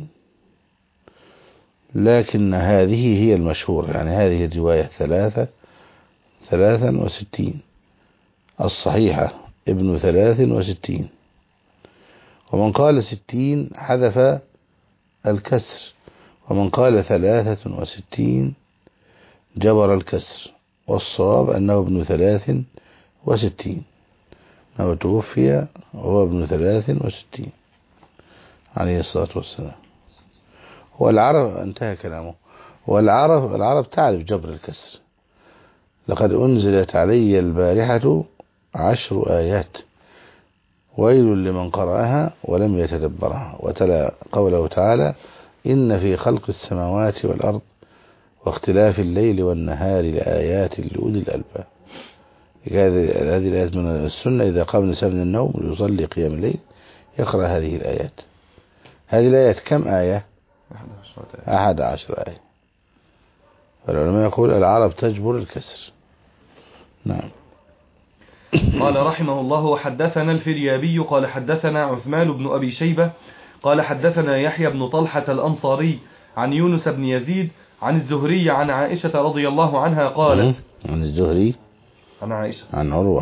لكن هذه هي المشهور، يعني هذه الرواية 63. الصحيحة ابن 63. ومن قال 60 حذف الكسر، ومن قال 63 جبر الكسر، والصواب أنه ابن 63، أنه توفي وهو ابن 63 عليه الصلاة والسلام. والعرب انتهى كلامه. والعرب تعرف جبر الكسر. لقد أنزلت علي البارحة 10 آيات ويل لمن قرأها ولم يتدبرها. وتلا قوله تعالى إن في خلق السماوات والأرض واختلاف الليل والنهار لآيات لأولي الألباب. هذه الآيات من السنة. إذا قام الإنسان من النوم ليصلي قيام الليل يقرأ هذه الآيات. هذه الآيات كم آية؟ 11 آية. فالعلماء يقول العرب تجبر الكسر. نعم. قال رحمه الله وحدثنا الفريابي قال حدثنا عثمان بن أبي شيبة قال حدثنا يحيى بن طلحة الأنصاري عن يونس بن يزيد عن الزهري عن عائشة رضي الله عنها قالت. عن الزهري عن عائشة عن عروة.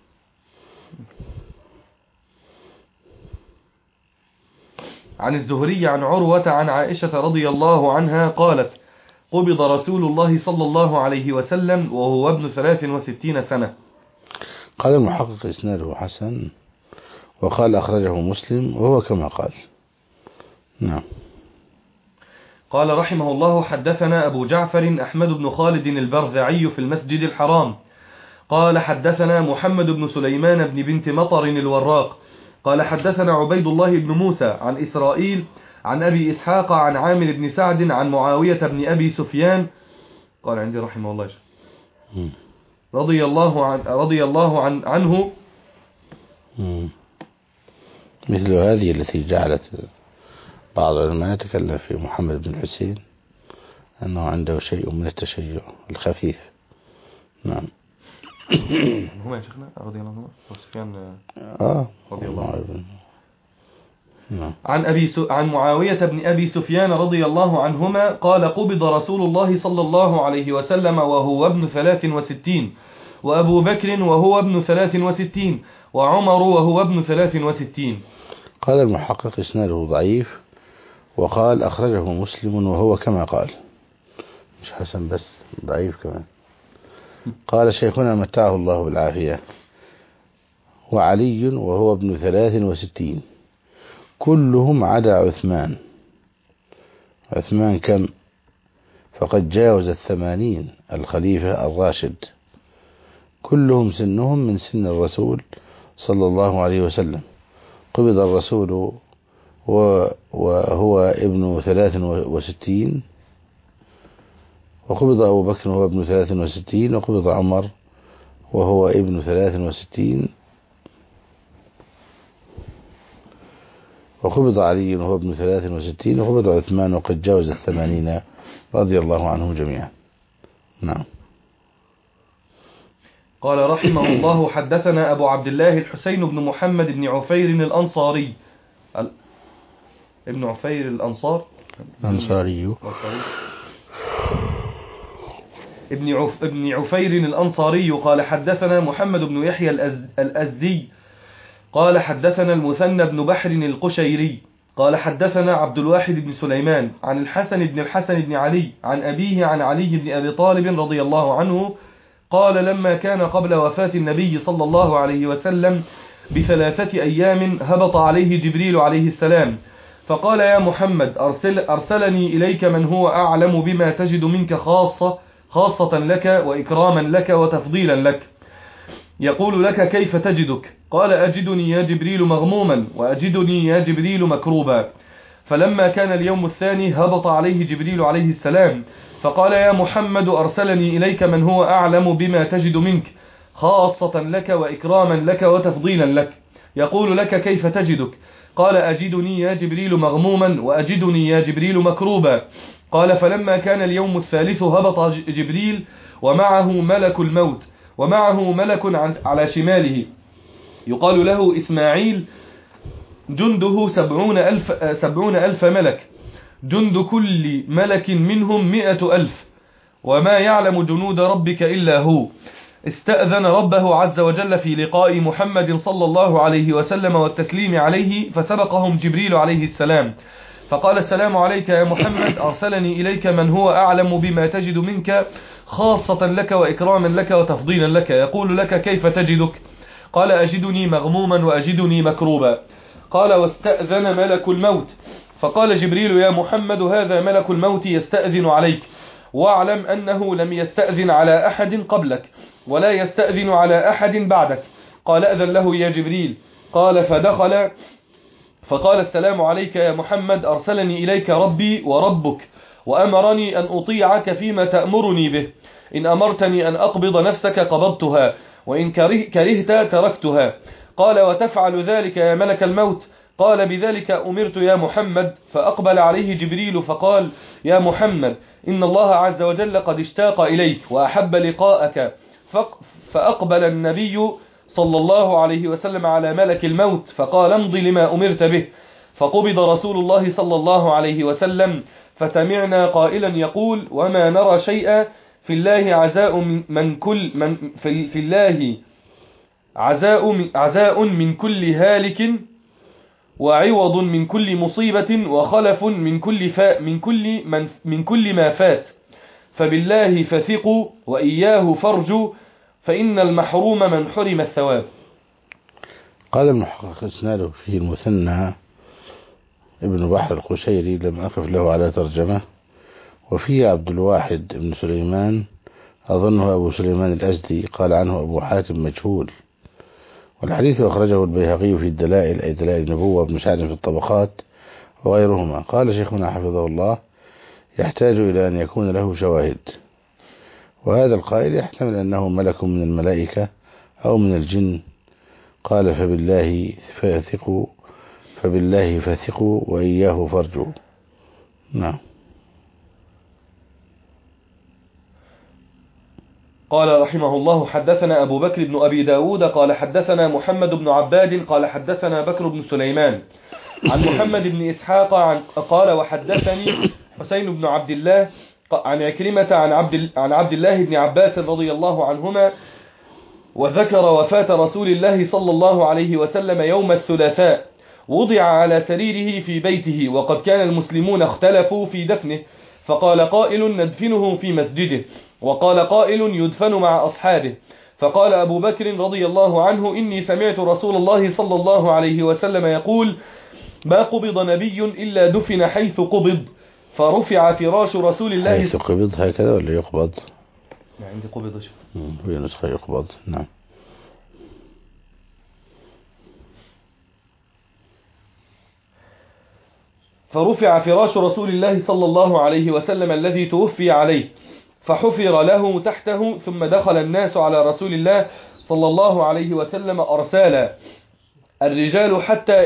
عن الزهري عن عروة عن عائشة رضي الله عنها قالت قبض رسول الله صلى الله عليه وسلم وهو ابن 63 سنة. قال المحقق إسناده حسن، وقال أخرجه مسلم وهو كما قال. نعم. قال رحمه الله حدثنا أبو جعفر أحمد بن خالد البرذعي في المسجد الحرام قال حدثنا محمد بن سليمان بن بنت مطر الوراق قال حدثنا عبيد الله بن موسى عن إسرائيل عن أبي إسحاق عن عامر بن سعد عن معاوية بن أبي سفيان قال عندي رحمه الله رضي الله عنه مثل هذه التي جعلت بعض العلماء يتكلم في محمد بن حسين أنه عنده شيء من التشيع الخفيف. نعم. هما يا شيخنا رضي الله عنه سفيان رضي الله عنه. نعم. عن معاوية بن أبي سفيان رضي الله عنهما قال قبض رسول الله صلى الله عليه وسلم وهو ابن 63 وأبو بكر وهو ابن 63 وعمر وهو ابن 63. قال المحقق إسناده ضعيف، وقال أخرجه مسلم وهو كما قال، مش حسن بس ضعيف كمان. قال شيخنا متعه الله بالعافية وعلي وهو ابن 63 كلهم عدا عثمان. عثمان كم؟ فقد جاوز 80 الخليفة الراشد، كلهم سنهم من سن الرسول صلى الله عليه وسلم. قبض الرسول وهو ابن 63، وقبض أبو بكر وهو ابن 63، وقبض عمر وهو ابن 63، وقبض علي وهو ابن 63، وقبض عثمان وقد جاوز 80 رضي الله عنهم جميعا. نعم. قال رحمه الله حدثنا أبو عبد الله الحسين بن محمد بن عفير الأنصاري ابن عفير الأنصاري ابن عفير الأنصاري قال حدثنا محمد بن يحيى الأزدي قال حدثنا المثنى بن بحر القشيري قال حدثنا عبد الواحد بن سليمان عن الحسن بن علي عن أبيه عن علي بن أبي طالب رضي الله عنه قال لما كان قبل وفاة النبي صلى الله عليه وسلم ب3 أيام هبط عليه جبريل عليه السلام فقال يا محمد أرسلني إليك من هو أعلم بما تجد منك خاصة لك وإكراما لك وتفضيلا لك، يقول لك كيف تجدك؟ قال أجدني يا جبريل مغموما وأجدني يا جبريل مكروبا. فلما كان اليوم الثاني هبط عليه جبريل عليه السلام فقال يا محمد أرسلني إليك من هو أعلم بما تجد منك خاصة لك وإكراما لك وتفضيلا لك، يقول لك كيف تجدك؟ قال أجدني يا جبريل مغموما وأجدني يا جبريل مكروبا. قال فلما كان اليوم الثالث هبط جبريل ومعه ملك الموت ومعه ملك على شماله يقال له إسماعيل جنده 70,000 ملك، جند كل ملك منهم 100,000 وما يعلم جنود ربك إلا هو. استأذن ربه عز وجل في لقاء محمد صلى الله عليه وسلم والتسليم عليه، فسبقهم جبريل عليه السلام فقال: السلام عليك يا محمد، أرسلني إليك من هو أعلم بما تجد منك خاصة لك وإكراما لك وتفضيلا لك، يقول لك: كيف تجدك؟ قال: أجدني مغموما وأجدني مكروبا. قال: واستأذن ملك الموت، فقال جبريل: يا محمد، هذا ملك الموت يستأذن عليك، واعلم أنه لم يستأذن على أحد قبلك ولا يستأذن على أحد بعدك. قال: أذن له يا جبريل. قال: فدخل فقال: السلام عليك يا محمد، أرسلني إليك ربي وربك وأمرني أن أطيعك فيما تأمرني به، إن أمرتني أن أقبض نفسك قبضتها، وإن كرهت تركتها. قال: وتفعل ذلك يا ملك الموت؟ قال: بذلك أمرت يا محمد. فأقبل عليه جبريل فقال: يا محمد، إن الله عز وجل قد اشتاق إليك وأحب لقاءك. فأقبل النبي صلى الله عليه وسلم على ملك الموت فقال: امضي لما أمرت به. فقبض رسول الله صلى الله عليه وسلم، فسمعنا قائلا يقول: وما نرى شيئا في الله عزاء في الله عزاء من كل هالك، وعوض من كل مصيبة، وخلف من كل ما فات، فبالله فثقوا وإياه فارجوا، فإن المحروم من حرم الثواب. قال المحقق اسناده فيه المثنى ابن بحر القشيري، لم أقف له على ترجمة، وفيه عبد الواحد بن سليمان، أظنه أبو سليمان الأزدي، قال عنه أبو حاتم مجهول. والحديث أخرجه البيهقي في الدلائل، أي دلائل النبوة، ابن سعد في الطبقات وغيرهما. قال شيخنا حفظه الله: يحتاج إلى أن يكون له شواهد. وهذا القائل يحتمل أنه ملك من الملائكة أو من الجن. قال: فبالله فثقوا وإياه فارجوا. نعم. قال رحمه الله: حدثنا أبو بكر بن أبي داود قال حدثنا محمد بن عباد قال حدثنا بكر بن سليمان عن محمد بن إسحاق قال: وحدثني حسين بن عبد الله عن عكرمة عن عبد الله بن عباس رضي الله عنهما، وذكر وفاة رسول الله صلى الله عليه وسلم يوم الثلاثاء، وضع على سريره في بيته، وقد كان المسلمون اختلفوا في دفنه، فقال قائل: ندفنه في مسجده، وقال قائل: يدفن مع أصحابه. فقال أبو بكر رضي الله عنه: إني سمعت رسول الله صلى الله عليه وسلم يقول: ما قبض نبي إلا دفن حيث قبض. فرفع فراش رسول الله. حيث قبض هكذا ولا يقبض؟ عندي قبض شو في نسخة يقبض. نعم. فرفع فراش رسول الله صلى الله عليه وسلم الذي توفي عليه، فحفر له تحته، ثم دخل الناس على رسول الله صلى الله عليه وسلم أرسالا، الرجال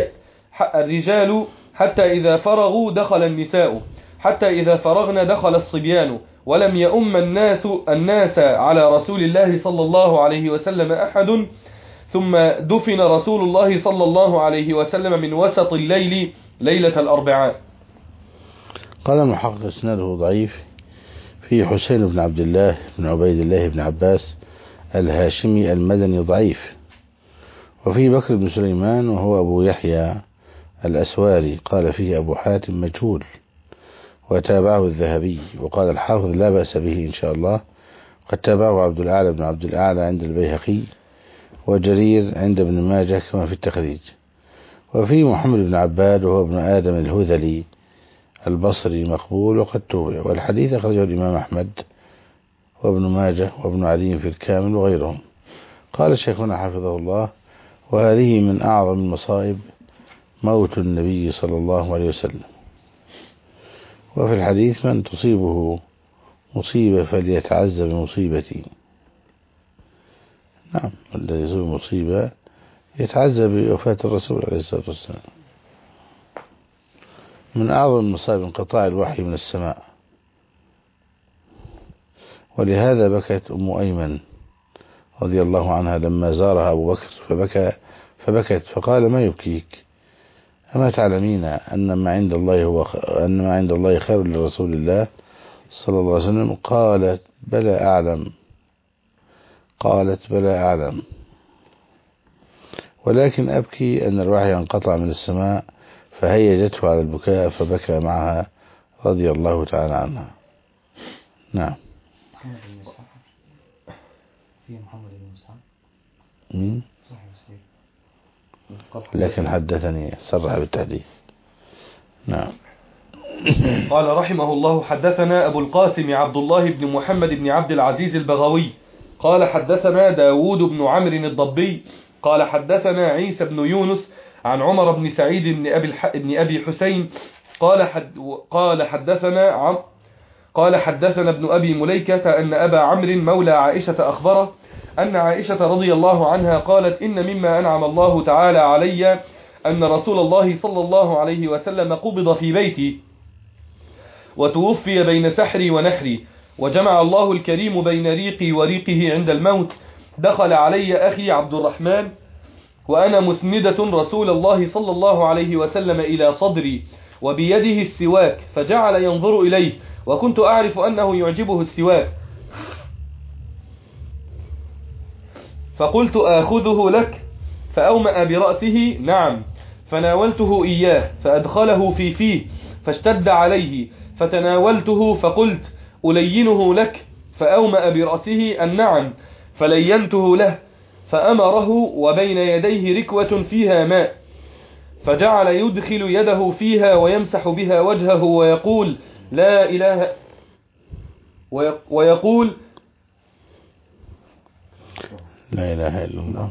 حتى إذا فرغوا دخل النساء، حتى إذا فرغنا دخل الصبيان، ولم يؤم الناس على رسول الله صلى الله عليه وسلم أحد. ثم دفن رسول الله صلى الله عليه وسلم من وسط الليل ليلة الأربعاء. قال المحقق اسناده ضعيف، في حسين بن عبد الله بن عبيد الله بن عباس الهاشمي المدني ضعيف، وفي بكر بن سليمان وهو أبو يحيى الأسواري، قال فيه أبو حاتم مجهول، وتابعه الذهبي. وقال الحافظ: لا بأس به إن شاء الله، قد تابعه عبد الأعلى بن عبد الأعلى عند البيهقي، وجرير عند ابن ماجه كما في التخريج. وفي محمد بن عباد وهو ابن آدم الهذلي البصري مقبول وقد توبع، والحديث أخرجه الإمام أحمد وابن ماجه وابن علي في الكامل وغيرهم. قال شيخنا حفظه الله: وهذه من أعظم المصائب موت النبي صلى الله عليه وسلم. وفي الحديث: من تصيبه مصيبة فليتعز بمصيبتي. نعم، الذي يصيب مصيبة يتعزى بوفاة الرسول عليه الصلاة والسلام. من أعظم المصائب انقطاع الوحي من السماء، ولهذا بكت أم أيمن رضي الله عنها لما زارها أبو بكر فبكت فقال: ما يبكيك؟ أما تعلمين أن ما عند الله خير لرسول الله صلى الله عليه وسلم؟ قالت: بلى أعلم. قالت بلى أعلم، ولكن أبكي أن الوحي انقطع من السماء فهيجته على البكاء فبكى معها رضي الله تعالى عنها. نعم. محمد بن إسحاق في محمد بن إسحاق صحيح السيد، لكن حدثني صرح بالتحديث. نعم. قال رحمه الله: حدثنا أبو القاسم عبد الله بن محمد بن عبد العزيز البغوي قال حدثنا داود بن عمرو الضبي قال حدثنا عيسى بن يونس عن عمر بن سعيد بن أبي حسين قال حدثنا ابن أبي مليكة أن أبا عمرو مولى عائشة أخبره أن عائشة رضي الله عنها قالت: إن مما أنعم الله تعالى علي أن رسول الله صلى الله عليه وسلم قبض في بيتي وتوفي بين سحري ونحري، وجمع الله الكريم بين ريقي وريقه عند الموت. دخل علي أخي عبد الرحمن وأنا مسندة رسول الله صلى الله عليه وسلم إلى صدري وبيده السواك، فجعل ينظر إليه وكنت أعرف أنه يعجبه السواك، فقلت: آخذه لك؟ فأومأ برأسه: نعم. فناولته إياه فأدخله في فيه فاشتد عليه، فتناولته فقلت: ألينه لك؟ فأومأ برأسه: النعم. فلينته له فأمره، وبين يديه ركوة فيها ماء، فجعل يدخل يده فيها ويمسح بها وجهه ويقول: لا إله ويقول لا إله إلا الله.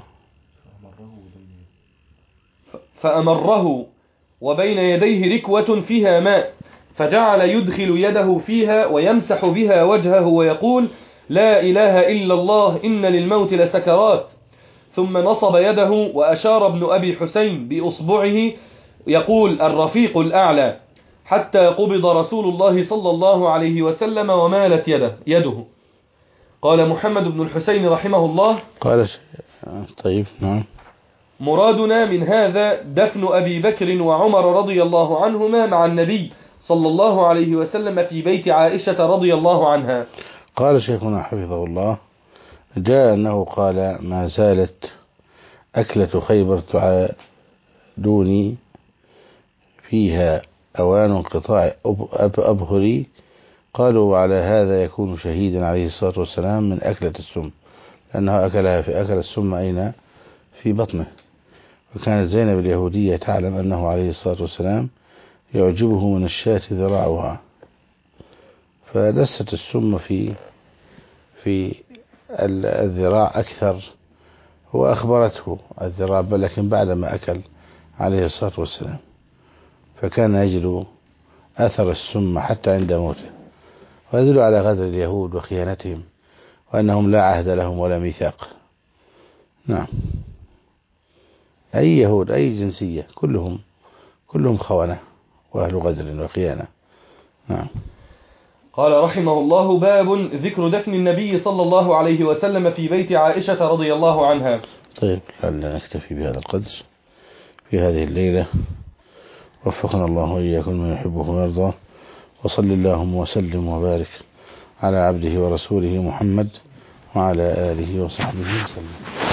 فأمره وبين يديه ركوة فيها ماء، فجعل يدخل يده فيها ويمسح بها وجهه ويقول: لا إله إلا الله، إن للموت لسكرات. ثم نصب يده وأشار ابن أبي حسين بأصبعه يقول: الرفيق الأعلى، حتى قبض رسول الله صلى الله عليه وسلم ومالت يده. قال محمد بن الحسين رحمه الله: قال طيب. نعم. مرادنا من هذا دفن أبي بكر وعمر رضي الله عنهما مع النبي صلى الله عليه وسلم في بيت عائشة رضي الله عنها. قال شيخنا حفظه الله: جاء أنه قال: ما زالت أكلة خيبر تعادوني فيها أوان انقطاع أبخري. قالوا: وعلى هذا يكون شهيدا عليه الصلاة والسلام من أكلة السم، لأنه أكلها في أكل السم أين؟ في بطنه. وكانت زينب اليهودية تعلم أنه عليه الصلاة والسلام يعجبه من الشاة ذراعها، فدست السم في الذراع أكثر، وأخبرته الذراع، لكن بعدما أكل عليه الصلاة والسلام، فكان يجد أثر السم حتى عند موته، ويدل على غدر اليهود وخيانتهم، وأنهم لا عهد لهم ولا ميثاق. نعم. أي يهود أي جنسية كلهم خونة وأهل غدر وخيانة. نعم. قال رحمه الله: باب ذكر دفن النبي صلى الله عليه وسلم في بيت عائشة رضي الله عنها. طيب، لعلنا نكتفي بهذا القدر في هذه الليلة، وفقنا الله وإياكم من يحبه ويرضاه، وصل اللهم وسلم وبارك على عبده ورسوله محمد وعلى آله وصحبه وسلم.